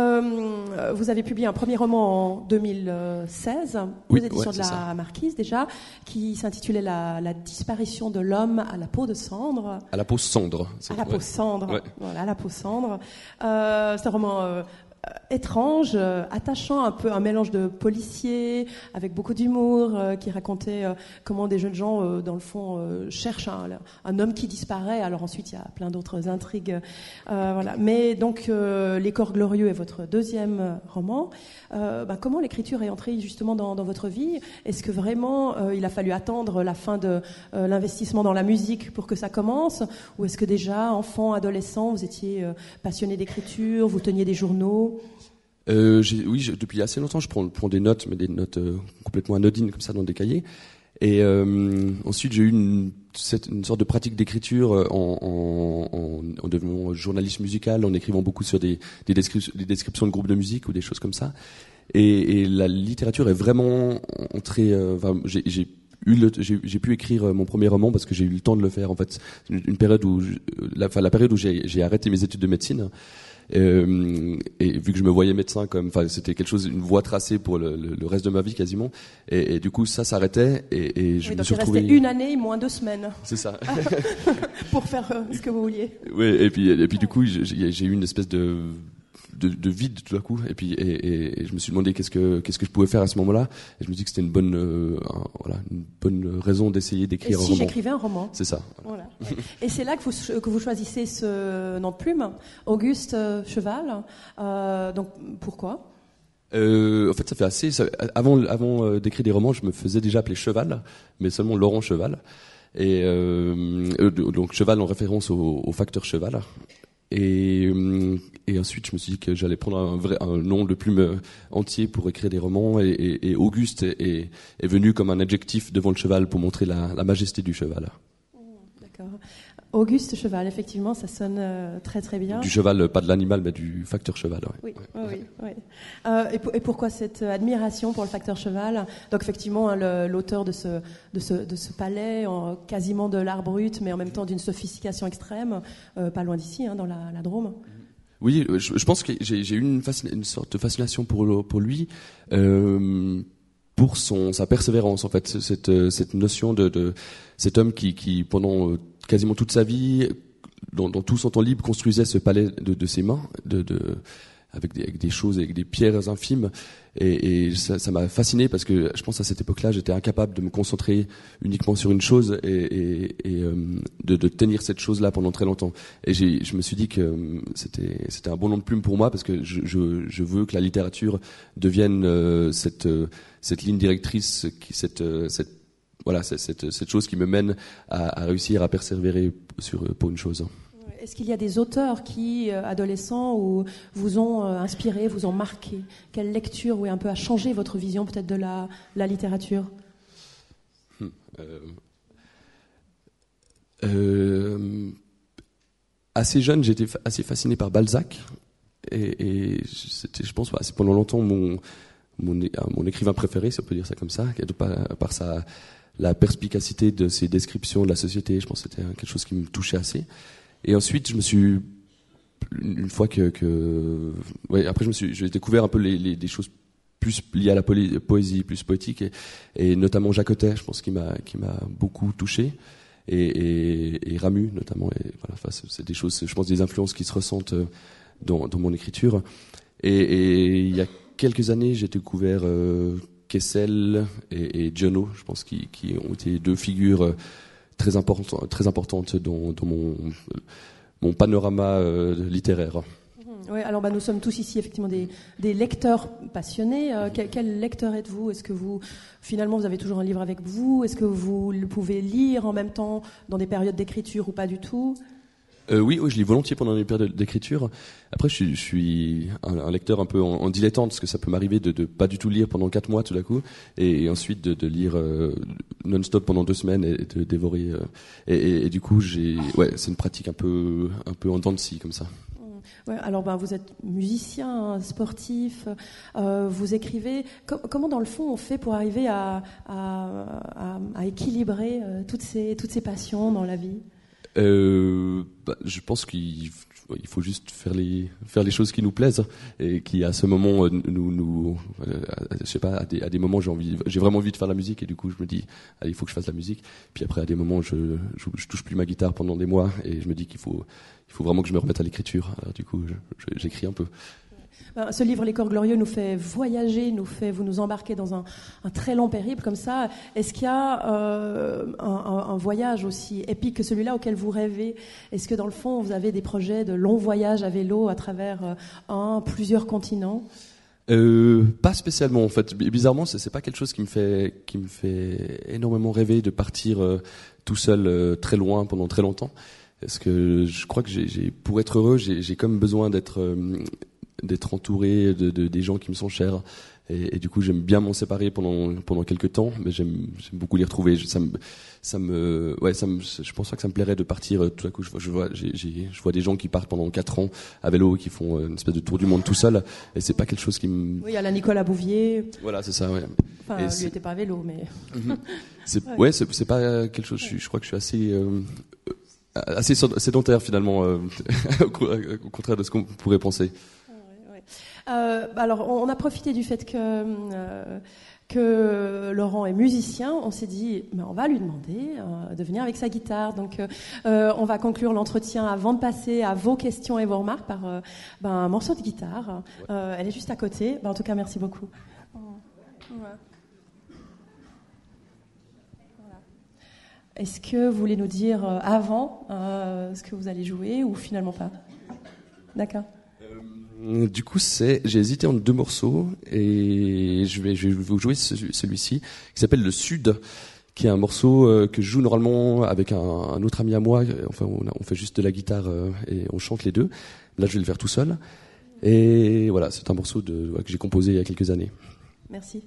euh, vous avez publié un premier roman en deux mille seize aux oui, éditions ouais, de la ça. Marquise déjà, qui s'intitulait la, la disparition de l'homme à la peau de cendre. À la peau cendre. À la peau ouais. cendre. Ouais. Voilà, à la peau cendre. Euh, c'est un roman. Euh, étrange, euh, attachant, un peu un mélange de policier avec beaucoup d'humour, euh, qui racontait euh, comment des jeunes gens, euh, dans le fond, euh, cherchent un, un homme qui disparaît. Alors ensuite, il y a plein d'autres intrigues. Euh, voilà. Mais donc, euh, Les Corps Glorieux est votre deuxième roman. Euh, bah, comment l'écriture est entrée justement dans, dans votre vie? Est-ce que vraiment euh, il a fallu attendre la fin de euh, l'investissement dans la musique pour que ça commence? Ou est-ce que déjà, enfant, adolescent, vous étiez euh, passionné d'écriture, vous teniez des journaux? Euh, j'ai, oui, je, depuis assez longtemps, je prends, prends des notes, mais des notes euh, complètement anodines comme ça dans des cahiers. Et euh, ensuite, j'ai eu une, cette, une sorte de pratique d'écriture en, en, en, en devenant journaliste musical, en écrivant beaucoup sur des, des, descrip- des descriptions de groupes de musique ou des choses comme ça. Et, et la littérature est vraiment entrée. Euh, enfin, j'ai, j'ai eu le, j'ai, j'ai pu écrire mon premier roman parce que j'ai eu le temps de le faire. En fait, une, une période où, je, la, enfin, la période où j'ai, j'ai arrêté mes études de médecine. Euh, et vu que je me voyais médecin, comme, enfin, c'était quelque chose, une voie tracée pour le, le, le reste de ma vie quasiment. Et, et du coup, ça s'arrêtait. Et, et je oui, me donc suis il retrouvé. restait une année, moins deux semaines. C'est ça. Pour faire euh, ce que vous vouliez. Oui, et puis, et puis du coup, j'ai, j'ai eu une espèce de De, de vide tout à coup, et puis et, et, et je me suis demandé qu'est-ce que qu'est-ce que je pouvais faire à ce moment-là, et je me dis que c'était une bonne euh, un, voilà une bonne raison d'essayer d'écrire et si un roman. j'écrivais un roman. C'est ça. Voilà. Ouais. Et c'est là que vous que vous choisissez ce nom de plume, Auguste Cheval. Euh, donc pourquoi? Euh, en fait, ça fait assez. Ça, avant avant euh, d'écrire des romans, je me faisais déjà appeler Cheval, mais seulement Laurent Cheval. Et euh, euh, donc Cheval en référence au, au facteur cheval. Et, et ensuite, je me suis dit que j'allais prendre un, vrai, un nom de plume entier pour écrire des romans. Et, et, et Auguste est, est, est venu comme un adjectif devant le cheval pour montrer la, la majesté du cheval. D'accord. Auguste Cheval, effectivement, ça sonne euh, très très bien. Du cheval, pas de l'animal, mais du facteur cheval. Oui, Ouais. oui, oui. oui. Euh, et, pour, et pourquoi cette admiration pour le facteur cheval? Donc effectivement, hein, le, l'auteur de ce, de ce, de ce palais, en, quasiment de l'art brut, mais en même temps d'une sophistication extrême, euh, pas loin d'ici, hein, dans la, la Drôme. Oui, je, je pense que j'ai, j'ai eu une, fascina- une sorte de fascination pour, pour lui, euh, pour son, sa persévérance, en fait, cette, cette notion de, de cet homme qui, qui pendant quasiment toute sa vie, dans, dans tout son temps libre, construisait ce palais de, de ses mains, de, de, avec, des, avec des choses, avec des pierres infimes. Et, et ça, ça m'a fasciné parce que je pense à cette époque-là, j'étais incapable de me concentrer uniquement sur une chose et, et, et euh, de, de tenir cette chose-là pendant très longtemps. Et j'ai, je me suis dit que c'était, c'était un bon nom de plume pour moi parce que je, je, je veux que la littérature devienne euh, cette, cette ligne directrice, qui, cette, cette voilà, c'est cette, cette chose qui me mène à, à réussir à persévérer sur, pour une chose. Est-ce qu'il y a des auteurs qui, euh, adolescents, ou vous ont euh, inspiré, vous ont marqué? Quelle lecture, oui, un peu a changé votre vision peut-être de la, la littérature? hum, euh, euh, Assez jeune, j'étais fa- assez fasciné par Balzac. Et, et c'était, je pense, bah, c'est pendant longtemps mon, mon, mon écrivain préféré, si on peut dire ça comme ça, par, par sa, la perspicacité de ses descriptions de la société. Je pense que c'était quelque chose qui me touchait assez. Et ensuite, je me suis, une fois que, que ouais, après je me suis, j'ai découvert un peu les, les, des choses plus liées à la poly, poésie, plus poétique, et, et notamment Jacotet, je pense, qui m'a, qui m'a beaucoup touché, et, et, et Ramu notamment. Et voilà, enfin, c'est, c'est des choses, je pense, des influences qui se ressentent dans, dans mon écriture. Et, et il y a quelques années, j'ai découvert euh, Kessel et, et Giono, je pense, qui, qui ont été deux figures très importante, très importante dans, dans mon, mon panorama euh, littéraire. Oui, alors bah, nous sommes tous ici effectivement des, des lecteurs passionnés. Euh, quel, quel lecteur êtes-vous? Est-ce que vous, finalement, vous avez toujours un livre avec vous? Est-ce que vous le pouvez lire en même temps dans des périodes d'écriture ou pas du tout? Euh, oui, oui, je lis volontiers pendant les périodes d'écriture. Après, je suis, je suis un, un lecteur un peu en, en dilettante, parce que ça peut m'arriver de, de pas du tout lire pendant quatre mois tout d'un coup, et, et ensuite de, de lire euh, non-stop pendant deux semaines et de dévorer. Euh, et, et, et du coup, j'ai, ouais, c'est une pratique un peu, un peu en dents de scie comme ça. Ouais, alors ben, vous êtes musicien, sportif, euh, vous écrivez. Com- comment dans le fond on fait pour arriver à, à, à, à équilibrer euh, toutes ces, toutes ces passions dans la vie? Euh, bah, je pense qu'il il faut juste faire les faire les choses qui nous plaisent et qui à ce moment nous nous euh, je sais pas à des, à des moments j'ai envie j'ai vraiment envie de faire la musique et du coup je me dis allez il faut que je fasse la musique, puis après à des moments je je, je touche plus ma guitare pendant des mois et je me dis qu'il faut il faut vraiment que je me remette à l'écriture, alors du coup je, je, j'écris un peu. Ben, ce livre, Les Corps Glorieux, nous fait voyager, nous fait, vous nous embarquez dans un, un très long périple comme ça. Est-ce qu'il y a euh, un, un, un voyage aussi épique que celui-là auquel vous rêvez? Est-ce que dans le fond, vous avez des projets de longs voyages à vélo à travers euh, un, plusieurs continents? Euh, pas spécialement en fait. Bizarrement, c'est, c'est pas quelque chose qui me fait qui me fait énormément rêver de partir euh, tout seul euh, très loin pendant très longtemps. Parce que je crois que j'ai, j'ai pour être heureux, j'ai, j'ai comme besoin d'être euh, d'être entouré de, de des gens qui me sont chers. Et, et du coup, j'aime bien m'en séparer pendant pendant quelques temps, mais j'aime j'aime beaucoup les retrouver. Je, ça me ça me ouais ça me je pense pas que ça me plairait de partir euh, tout à coup. Je vois je vois j'ai, j'ai, je vois des gens qui partent pendant quatre ans à vélo, qui font euh, une espèce de tour du monde tout seul, et c'est pas quelque chose qui me. Oui, il y a la Nicolas Bouvier. Voilà, c'est ça. Ouais. Enfin, et lui n'était pas à vélo, mais. c'est ouais, ouais c'est, c'est pas quelque chose. Je, je crois que je suis assez euh, assez sédentaire finalement, euh, au contraire de ce qu'on pourrait penser. Euh, alors, on a profité du fait que, euh, que Laurent est musicien. On s'est dit, mais on va lui demander euh, de venir avec sa guitare. Donc, euh, on va conclure l'entretien avant de passer à vos questions et vos remarques par euh, ben, un morceau de guitare. Euh, elle est juste à côté. Ben, en tout cas, merci beaucoup. Ouais. Est-ce que vous voulez nous dire euh, avant euh, ce que vous allez jouer ou finalement pas? D'accord. Du coup, c'est, j'ai hésité entre deux morceaux et je vais, je vais vous jouer ce, celui-ci qui s'appelle Le Sud, qui est un morceau euh, que je joue normalement avec un, un autre ami à moi. Enfin, on, a, on fait juste de la guitare euh, et on chante les deux. Là, je vais le faire tout seul. Et voilà, c'est un morceau de, ouais, que j'ai composé il y a quelques années. Merci.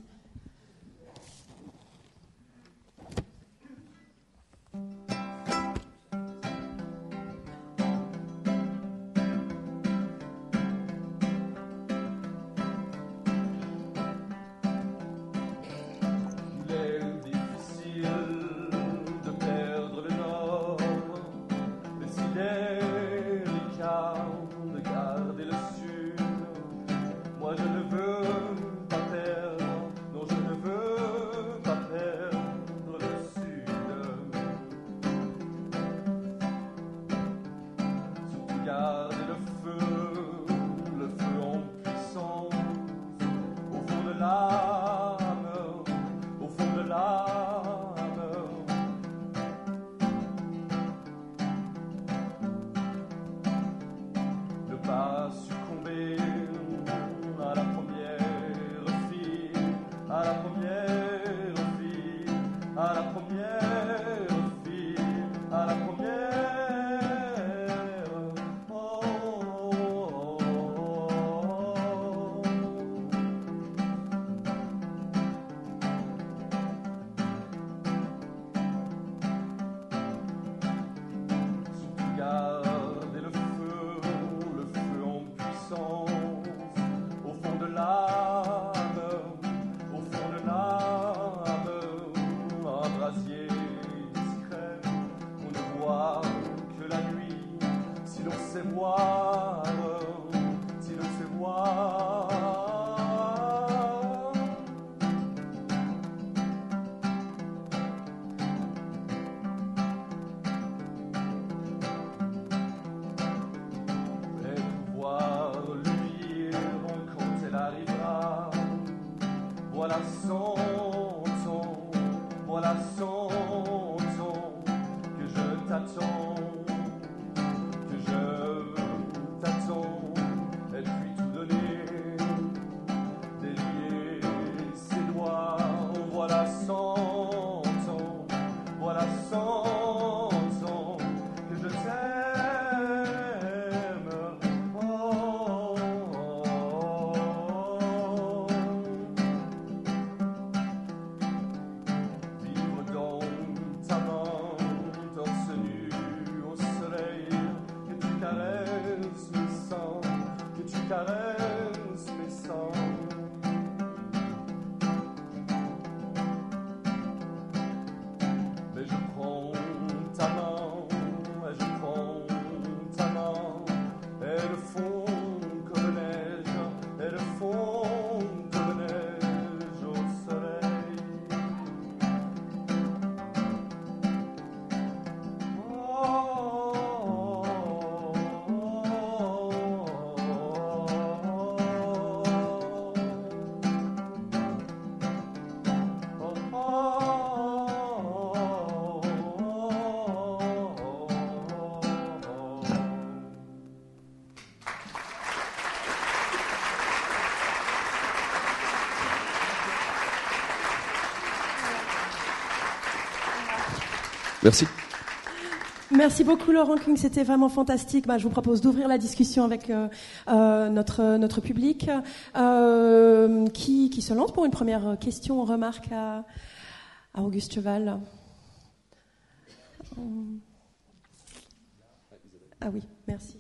Vivre dans Merci. Merci beaucoup Laurent Kung, c'était vraiment fantastique. Bah, je vous propose d'ouvrir la discussion avec euh, euh, notre notre public euh, qui qui se lance pour une première question ou remarque à, à Auguste Cheval. Ah oui, merci.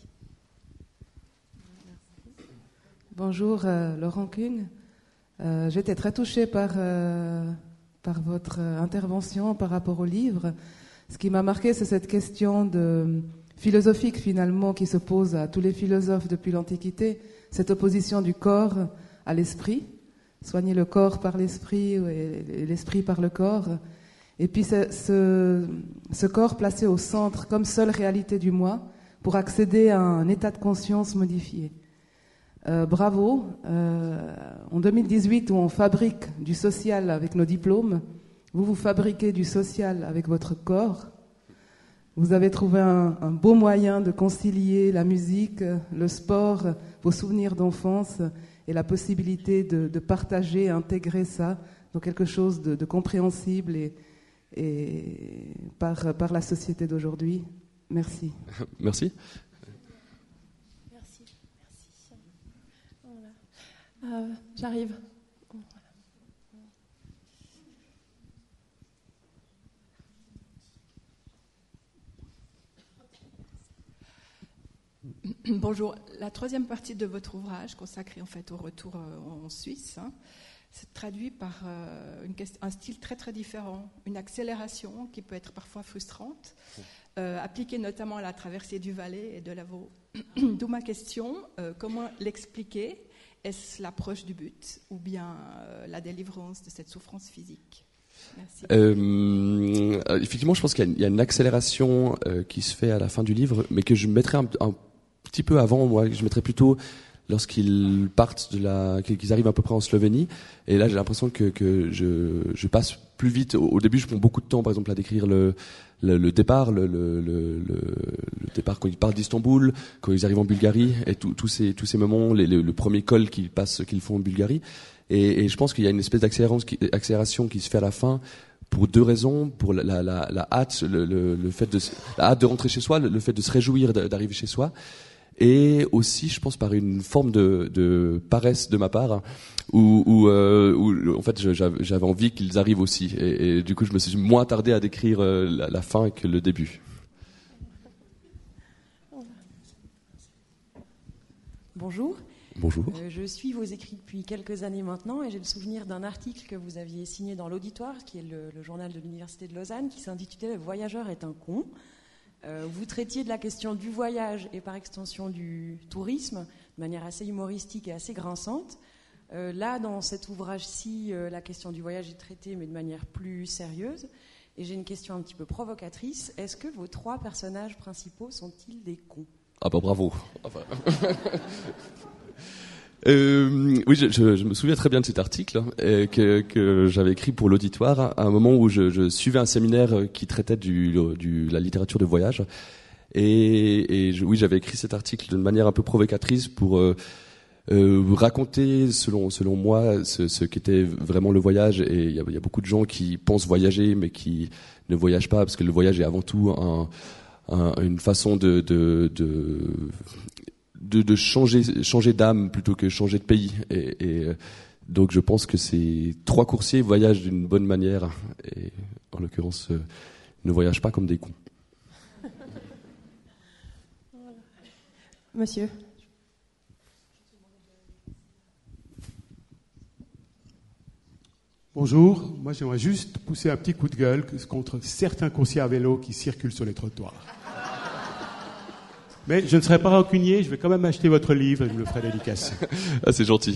Bonjour euh, Laurent Kung. Euh, j'étais très touchée par euh, par votre intervention par rapport au livre. Ce qui m'a marqué, c'est cette question de, philosophique finalement qui se pose à tous les philosophes depuis l'Antiquité, cette opposition du corps à l'esprit, soigner le corps par l'esprit et l'esprit par le corps, et puis ce, ce, ce corps placé au centre comme seule réalité du moi pour accéder à un état de conscience modifié. Euh, bravo, euh, en deux mille dix-huit où on fabrique du social avec nos diplômes, vous vous fabriquez du social avec votre corps. Vous avez trouvé un, un beau moyen de concilier la musique, le sport, vos souvenirs d'enfance et la possibilité de, de partager, intégrer ça dans quelque chose de, de compréhensible et, et par, par la société d'aujourd'hui. Merci. Merci. Merci. Merci. Voilà. Euh, j'arrive. Bonjour. La troisième partie de votre ouvrage, consacrée en fait au retour en Suisse, hein, se traduit par euh, une question, un style très très différent, une accélération qui peut être parfois frustrante, euh, appliquée notamment à la traversée du Valais et de la Vaud. D'où ma question, euh, comment l'expliquer? Est-ce l'approche du but ou bien euh, la délivrance de cette souffrance physique? Merci. Euh, effectivement, je pense qu'il y a une, il y a une accélération euh, qui se fait à la fin du livre, mais que je mettrais un, un petit peu avant. Moi, je mettrais plutôt lorsqu'ils partent de la, qu'ils arrivent à peu près en Slovénie. Et là, j'ai l'impression que, que je, je passe plus vite. Au, au début, je prends beaucoup de temps, par exemple, à décrire le, le, le départ, le, le, le, le départ quand ils partent d'Istanbul, quand ils arrivent en Bulgarie, et tous ces, tous ces moments, les, le, le premier col qu'ils passent, qu'ils font en Bulgarie. Et, et je pense qu'il y a une espèce d'accélération qui, accélération qui se fait à la fin pour deux raisons, pour la, la, la, la hâte, le, le, le fait de, la hâte de rentrer chez soi, le, le fait de se réjouir d'arriver chez soi, et aussi, je pense, par une forme de, de paresse de ma part, où, où, euh, où en fait, j'avais, j'avais envie qu'ils arrivent aussi, et, et du coup, je me suis moins attardé à décrire euh, la, la fin que le début. Bonjour. Bonjour. Euh, je suis vos écrits depuis quelques années maintenant et j'ai le souvenir d'un article que vous aviez signé dans l'Auditoire, qui est le, le journal de l'Université de Lausanne, qui s'intitulait « Le voyageur est un con ». Euh, vous traitiez de la question du voyage et par extension du tourisme de manière assez humoristique et assez grinçante. Euh, là, dans cet ouvrage-ci, euh, la question du voyage est traitée mais de manière plus sérieuse. Et j'ai une question un petit peu provocatrice. Est-ce que vos trois personnages principaux sont-ils des cons ? Ah bah bravo. Enfin... Euh, oui, je, je, je me souviens très bien de cet article euh, que, que j'avais écrit pour l'Auditoire à un moment où je, je suivais un séminaire qui traitait du, du la littérature de voyage et, et je, oui, j'avais écrit cet article d'une manière un peu provocatrice pour euh, euh, raconter selon selon moi ce, ce qu'était vraiment le voyage. Et il y a, il y a beaucoup de gens qui pensent voyager mais qui ne voyagent pas parce que le voyage est avant tout un, un, une façon de, de, de De, de changer, changer d'âme plutôt que changer de pays. Et, et donc je pense que ces trois coursiers voyagent d'une bonne manière et en l'occurrence euh, ne voyagent pas comme des cons. Monsieur. Bonjour, moi j'aimerais juste pousser un petit coup de gueule contre certains coursiers à vélo qui circulent sur les trottoirs. Mais je ne serai pas rancunier, je vais quand même acheter votre livre et je me le ferai dédicacer. Ah, c'est gentil.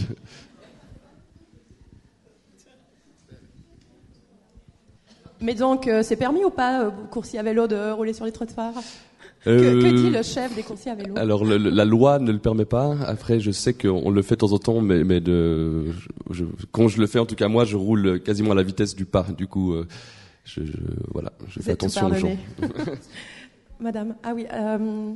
Mais donc, euh, c'est permis ou pas, euh, coursier à vélo, de rouler sur les trottoirs ? euh, que, que dit le chef des coursiers à vélo ? Alors, le, le, la loi ne le permet pas. Après, je sais qu'on le fait de temps en temps, mais, mais de, je, quand je le fais, en tout cas moi, je roule quasiment à la vitesse du pas. Du coup, euh, je, je, voilà, je Vous fais êtes attention aux gens. Madame, ah oui... Euh...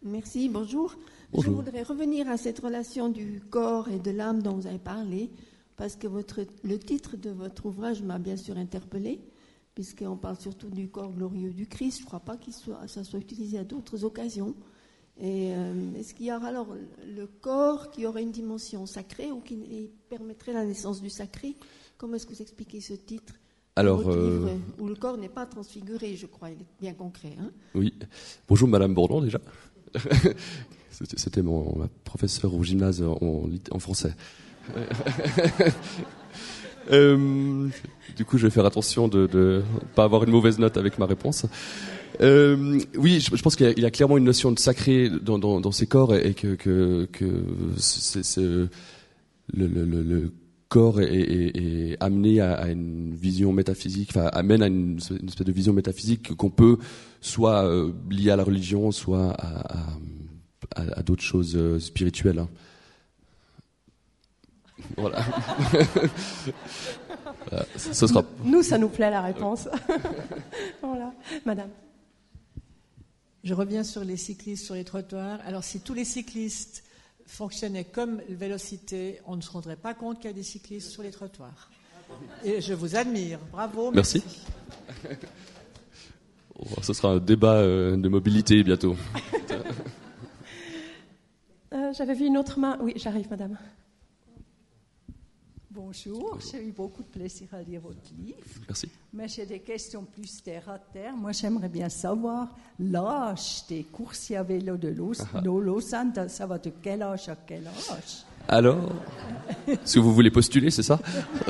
Merci, bonjour. Bonjour. Je voudrais revenir à cette relation du corps et de l'âme dont vous avez parlé. parce que votre, le titre de votre ouvrage m'a bien sûr interpellée, puisqu'on parle surtout du corps glorieux du Christ. Je ne crois pas que ça soit utilisé à d'autres occasions. Et euh, est-ce qu'il y aura alors le corps qui aurait une dimension sacrée ou qui permettrait la naissance du sacré? Comment est-ce que vous expliquez ce titre? Alors, votre livre, euh... où le corps n'est pas transfiguré, je crois, il est bien concret. Hein? Oui. Bonjour Madame Bourdon déjà. C'était mon ma professeur au gymnase en, en français. euh, du coup, je vais faire attention de ne pas avoir une mauvaise note avec ma réponse. Euh, oui, je, je pense qu'il y, y a clairement une notion de sacré dans, dans, dans ces corps et, et que, que, que c'est, c'est, le, le, le, le corps est, est, est amené à, à une vision métaphysique, enfin amène à une, une espèce de vision métaphysique qu'on peut soit euh, liée à la religion, soit à, à, à, à d'autres choses euh, spirituelles. Hein. Voilà. Voilà. Ce sera... Nous, ça nous plaît la réponse. Voilà, Madame. Je reviens sur les cyclistes sur les trottoirs. Alors, si tous les cyclistes fonctionnaient comme le Vélocité, on ne se rendrait pas compte qu'il y a des cyclistes sur les trottoirs. Et je vous admire. Bravo. Merci. merci. Oh, ce sera un débat euh, de mobilité bientôt. euh, j'avais vu une autre main. Oui, j'arrive, Madame. Bonjour, j'ai eu beaucoup de plaisir à lire votre livre. Merci. Mais j'ai des questions plus terre à terre. Moi, j'aimerais bien savoir l'âge des coursiers à vélo de Lausanne. Ça va de quel âge à quel âge? Alors, est-ce que vous voulez postuler, c'est ça?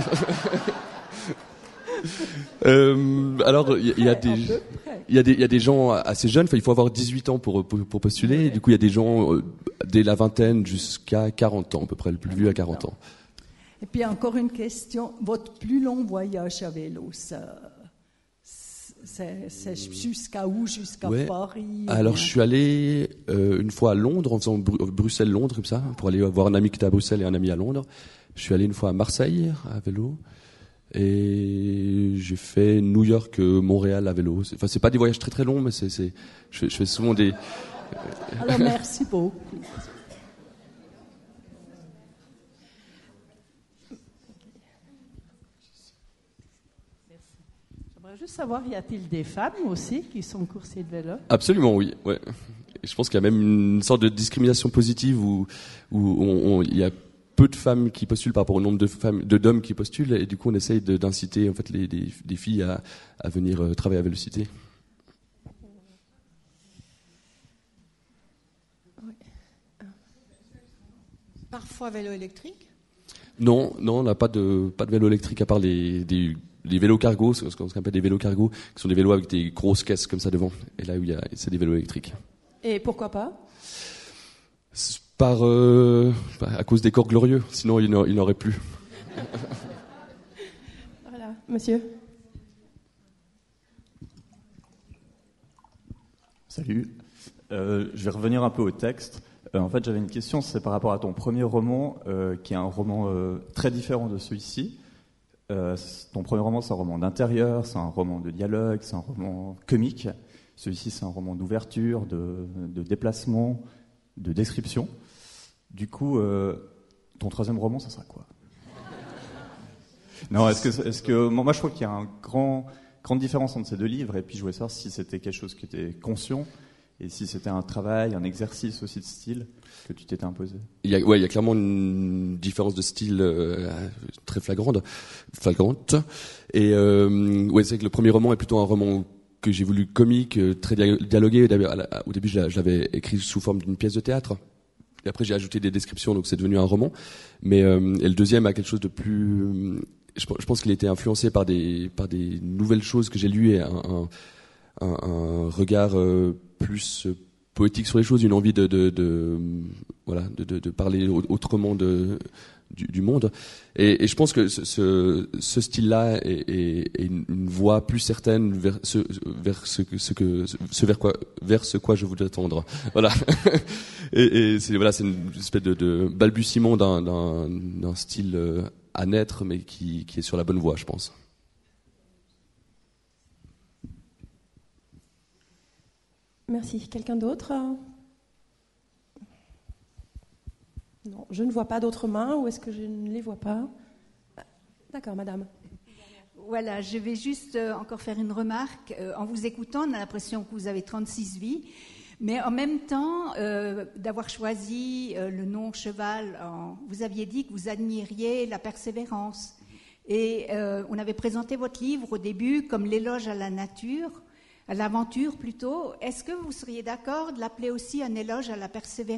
euh, alors, il y, y a des, il y a des, il y a des gens assez jeunes. Enfin, il faut avoir dix-huit ans pour pour, pour postuler. Ouais. Et du coup, il y a des gens euh, dès la vingtaine jusqu'à quarante ans, à peu près le plus vieux à quarante ans. Et puis encore une question, votre plus long voyage à vélo, ça, c'est, c'est jusqu'à où? Jusqu'à ouais. Paris? Alors je suis allé euh, une fois à Londres, en faisant Bru- Bruxelles-Londres comme ça, pour aller voir un ami qui était à Bruxelles et un ami à Londres. Je suis allé une fois à Marseille à vélo, et j'ai fait New York-Montréal à vélo. C'est, enfin, c'est pas des voyages très très longs, mais c'est, c'est, je, fais, je fais souvent des... Alors merci beaucoup. Juste savoir, y a-t-il des femmes aussi qui sont coursiers de vélo? Absolument, oui. Ouais. Et je pense qu'il y a même une sorte de discrimination positive où, où on, on, il y a peu de femmes qui postulent par rapport au nombre de femmes, de d'hommes qui postulent, et du coup on essaye de, d'inciter en fait les, les, les filles à, à venir euh, travailler à Vélocité. Parfois vélo électrique? Non, non, on n'a pas de pas de vélo électrique à part les des les vélos cargo, ce qu'on appelle des vélos cargo, qui sont des vélos avec des grosses caisses comme ça devant. Et là où il y a, c'est des vélos électriques. Et pourquoi pas? Par euh, à cause des corps glorieux. Sinon, il n'y aurait plus. Voilà, monsieur. Salut. Euh, je vais revenir un peu au texte. Euh, en fait, j'avais une question, c'est par rapport à ton premier roman, euh, qui est un roman euh, très différent de celui-ci. Euh, ton premier roman, c'est un roman d'intérieur, c'est un roman de dialogue, c'est un roman comique. Celui-ci, c'est un roman d'ouverture, de, de déplacement, de description. Du coup, euh, ton troisième roman, ça sera quoi? Non, est-ce que, est-ce que, moi, je trouve qu'il y a une grand, grande différence entre ces deux livres, et puis je voulais savoir si c'était quelque chose qui était conscient, et si c'était un travail, un exercice aussi de style que tu t'étais imposé. Il y a, ouais, il y a clairement une différence de style euh, très flagrante, flagrante. Et euh, ouais, c'est que le premier roman est plutôt un roman que j'ai voulu comique, très dialogué. Au début, je l'avais écrit sous forme d'une pièce de théâtre. Et après, j'ai ajouté des descriptions, donc c'est devenu un roman. Mais euh, et le deuxième a quelque chose de plus. Je, je pense qu'il a été influencé par des par des nouvelles choses que j'ai lues et un, un, un, un regard euh, plus poétique sur les choses, une envie de, de, de voilà, de, de, de parler autrement de, du, du monde. Et, et je pense que ce, ce, ce style-là est, est, est une voie plus certaine vers ce, vers ce que, ce que, ce vers quoi, vers ce quoi je voudrais tendre. Voilà. et, et c'est voilà, c'est une espèce de, de balbutiement d'un, d'un, d'un style à naître, mais qui, qui est sur la bonne voie, je pense. Merci. Quelqu'un d'autre? Non, je ne vois pas d'autres mains, ou est-ce que je ne les vois pas? D'accord, madame. Voilà, je vais juste euh, encore faire une remarque. Euh, en vous écoutant, on a l'impression que vous avez trente-six vies, mais en même temps, euh, d'avoir choisi euh, le nom cheval, en, vous aviez dit que vous admiriez la persévérance. Et euh, on avait présenté votre livre au début comme l'éloge à la nature, à l'aventure plutôt. Est-ce que vous seriez d'accord de l'appeler aussi un éloge à la persévérance ?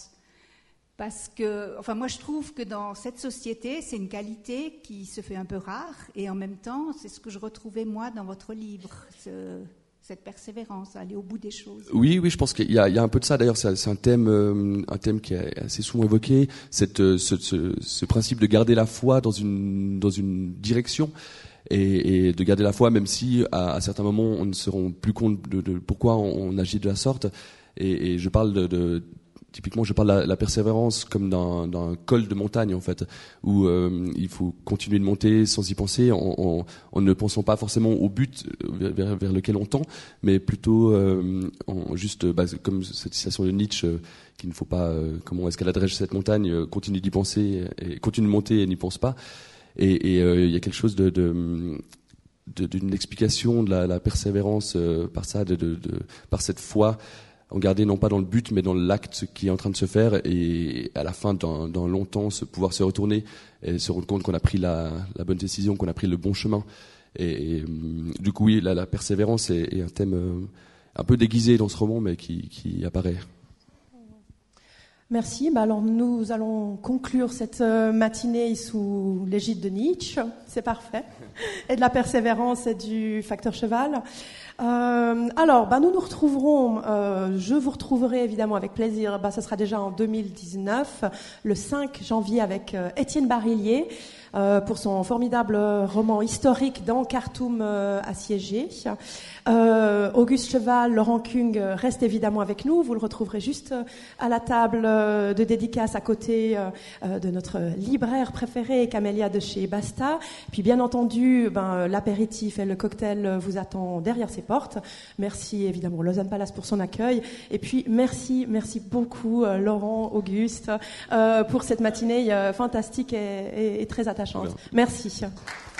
Parce que, enfin, moi je trouve que dans cette société, c'est une qualité qui se fait un peu rare, et en même temps, c'est ce que je retrouvais moi dans votre livre, ce, cette persévérance, aller au bout des choses. Oui, oui, je pense qu'il y a, il y a un peu de ça. D'ailleurs, c'est, c'est un thème, euh, un thème qui est assez souvent évoqué. Cette, ce, ce, ce principe de garder la foi dans une, dans une direction. Et, et de garder la foi, même si à, à certains moments on ne se rend plus compte de, de pourquoi on, on agit de la sorte. Et, et je parle de, de typiquement, je parle de la, la persévérance comme d'un, d'un col de montagne en fait, où euh, il faut continuer de monter sans y penser, en, en, en ne pensant pas forcément au but vers, vers lequel on tend, mais plutôt euh, en juste, bah, comme cette citation de Nietzsche, euh, qu'il ne faut pas, euh, comment escaladerais-je cette montagne, euh, continue d'y penser, et continue de monter et n'y pense pas. Et il euh, y a quelque chose de, de, de d'une explication de la, la persévérance euh, par ça, de, de, de, par cette foi, en garder non pas dans le but, mais dans l'acte qui est en train de se faire, et à la fin, dans, dans longtemps, se, pouvoir se retourner et se rendre compte qu'on a pris la, la bonne décision, qu'on a pris le bon chemin. Et, et du coup, oui, la, la persévérance est, est un thème euh, un peu déguisé dans ce roman, mais qui, qui apparaît. Merci. Bah alors nous allons conclure cette matinée sous l'égide de Nietzsche. C'est parfait. Et de la persévérance et du facteur cheval. Euh, alors, bah nous nous retrouverons. Euh, je vous retrouverai évidemment avec plaisir. Bah, ce sera déjà en deux mille dix-neuf, le cinq janvier, avec euh, Étienne Barillier. Euh, pour son formidable roman historique dans Khartoum euh, assiégé. Euh, Auguste Cheval, Laurent Kung reste évidemment avec nous. Vous le retrouverez juste à la table euh, de dédicace à côté euh, de notre libraire préféré, Camélia de chez Basta. Puis bien entendu, ben, l'apéritif et le cocktail vous attend derrière ces portes. Merci évidemment Lausanne Palace pour son accueil. Et puis merci, merci beaucoup euh, Laurent, Auguste, euh, pour cette matinée euh, fantastique et, et, et très attachante. Merci.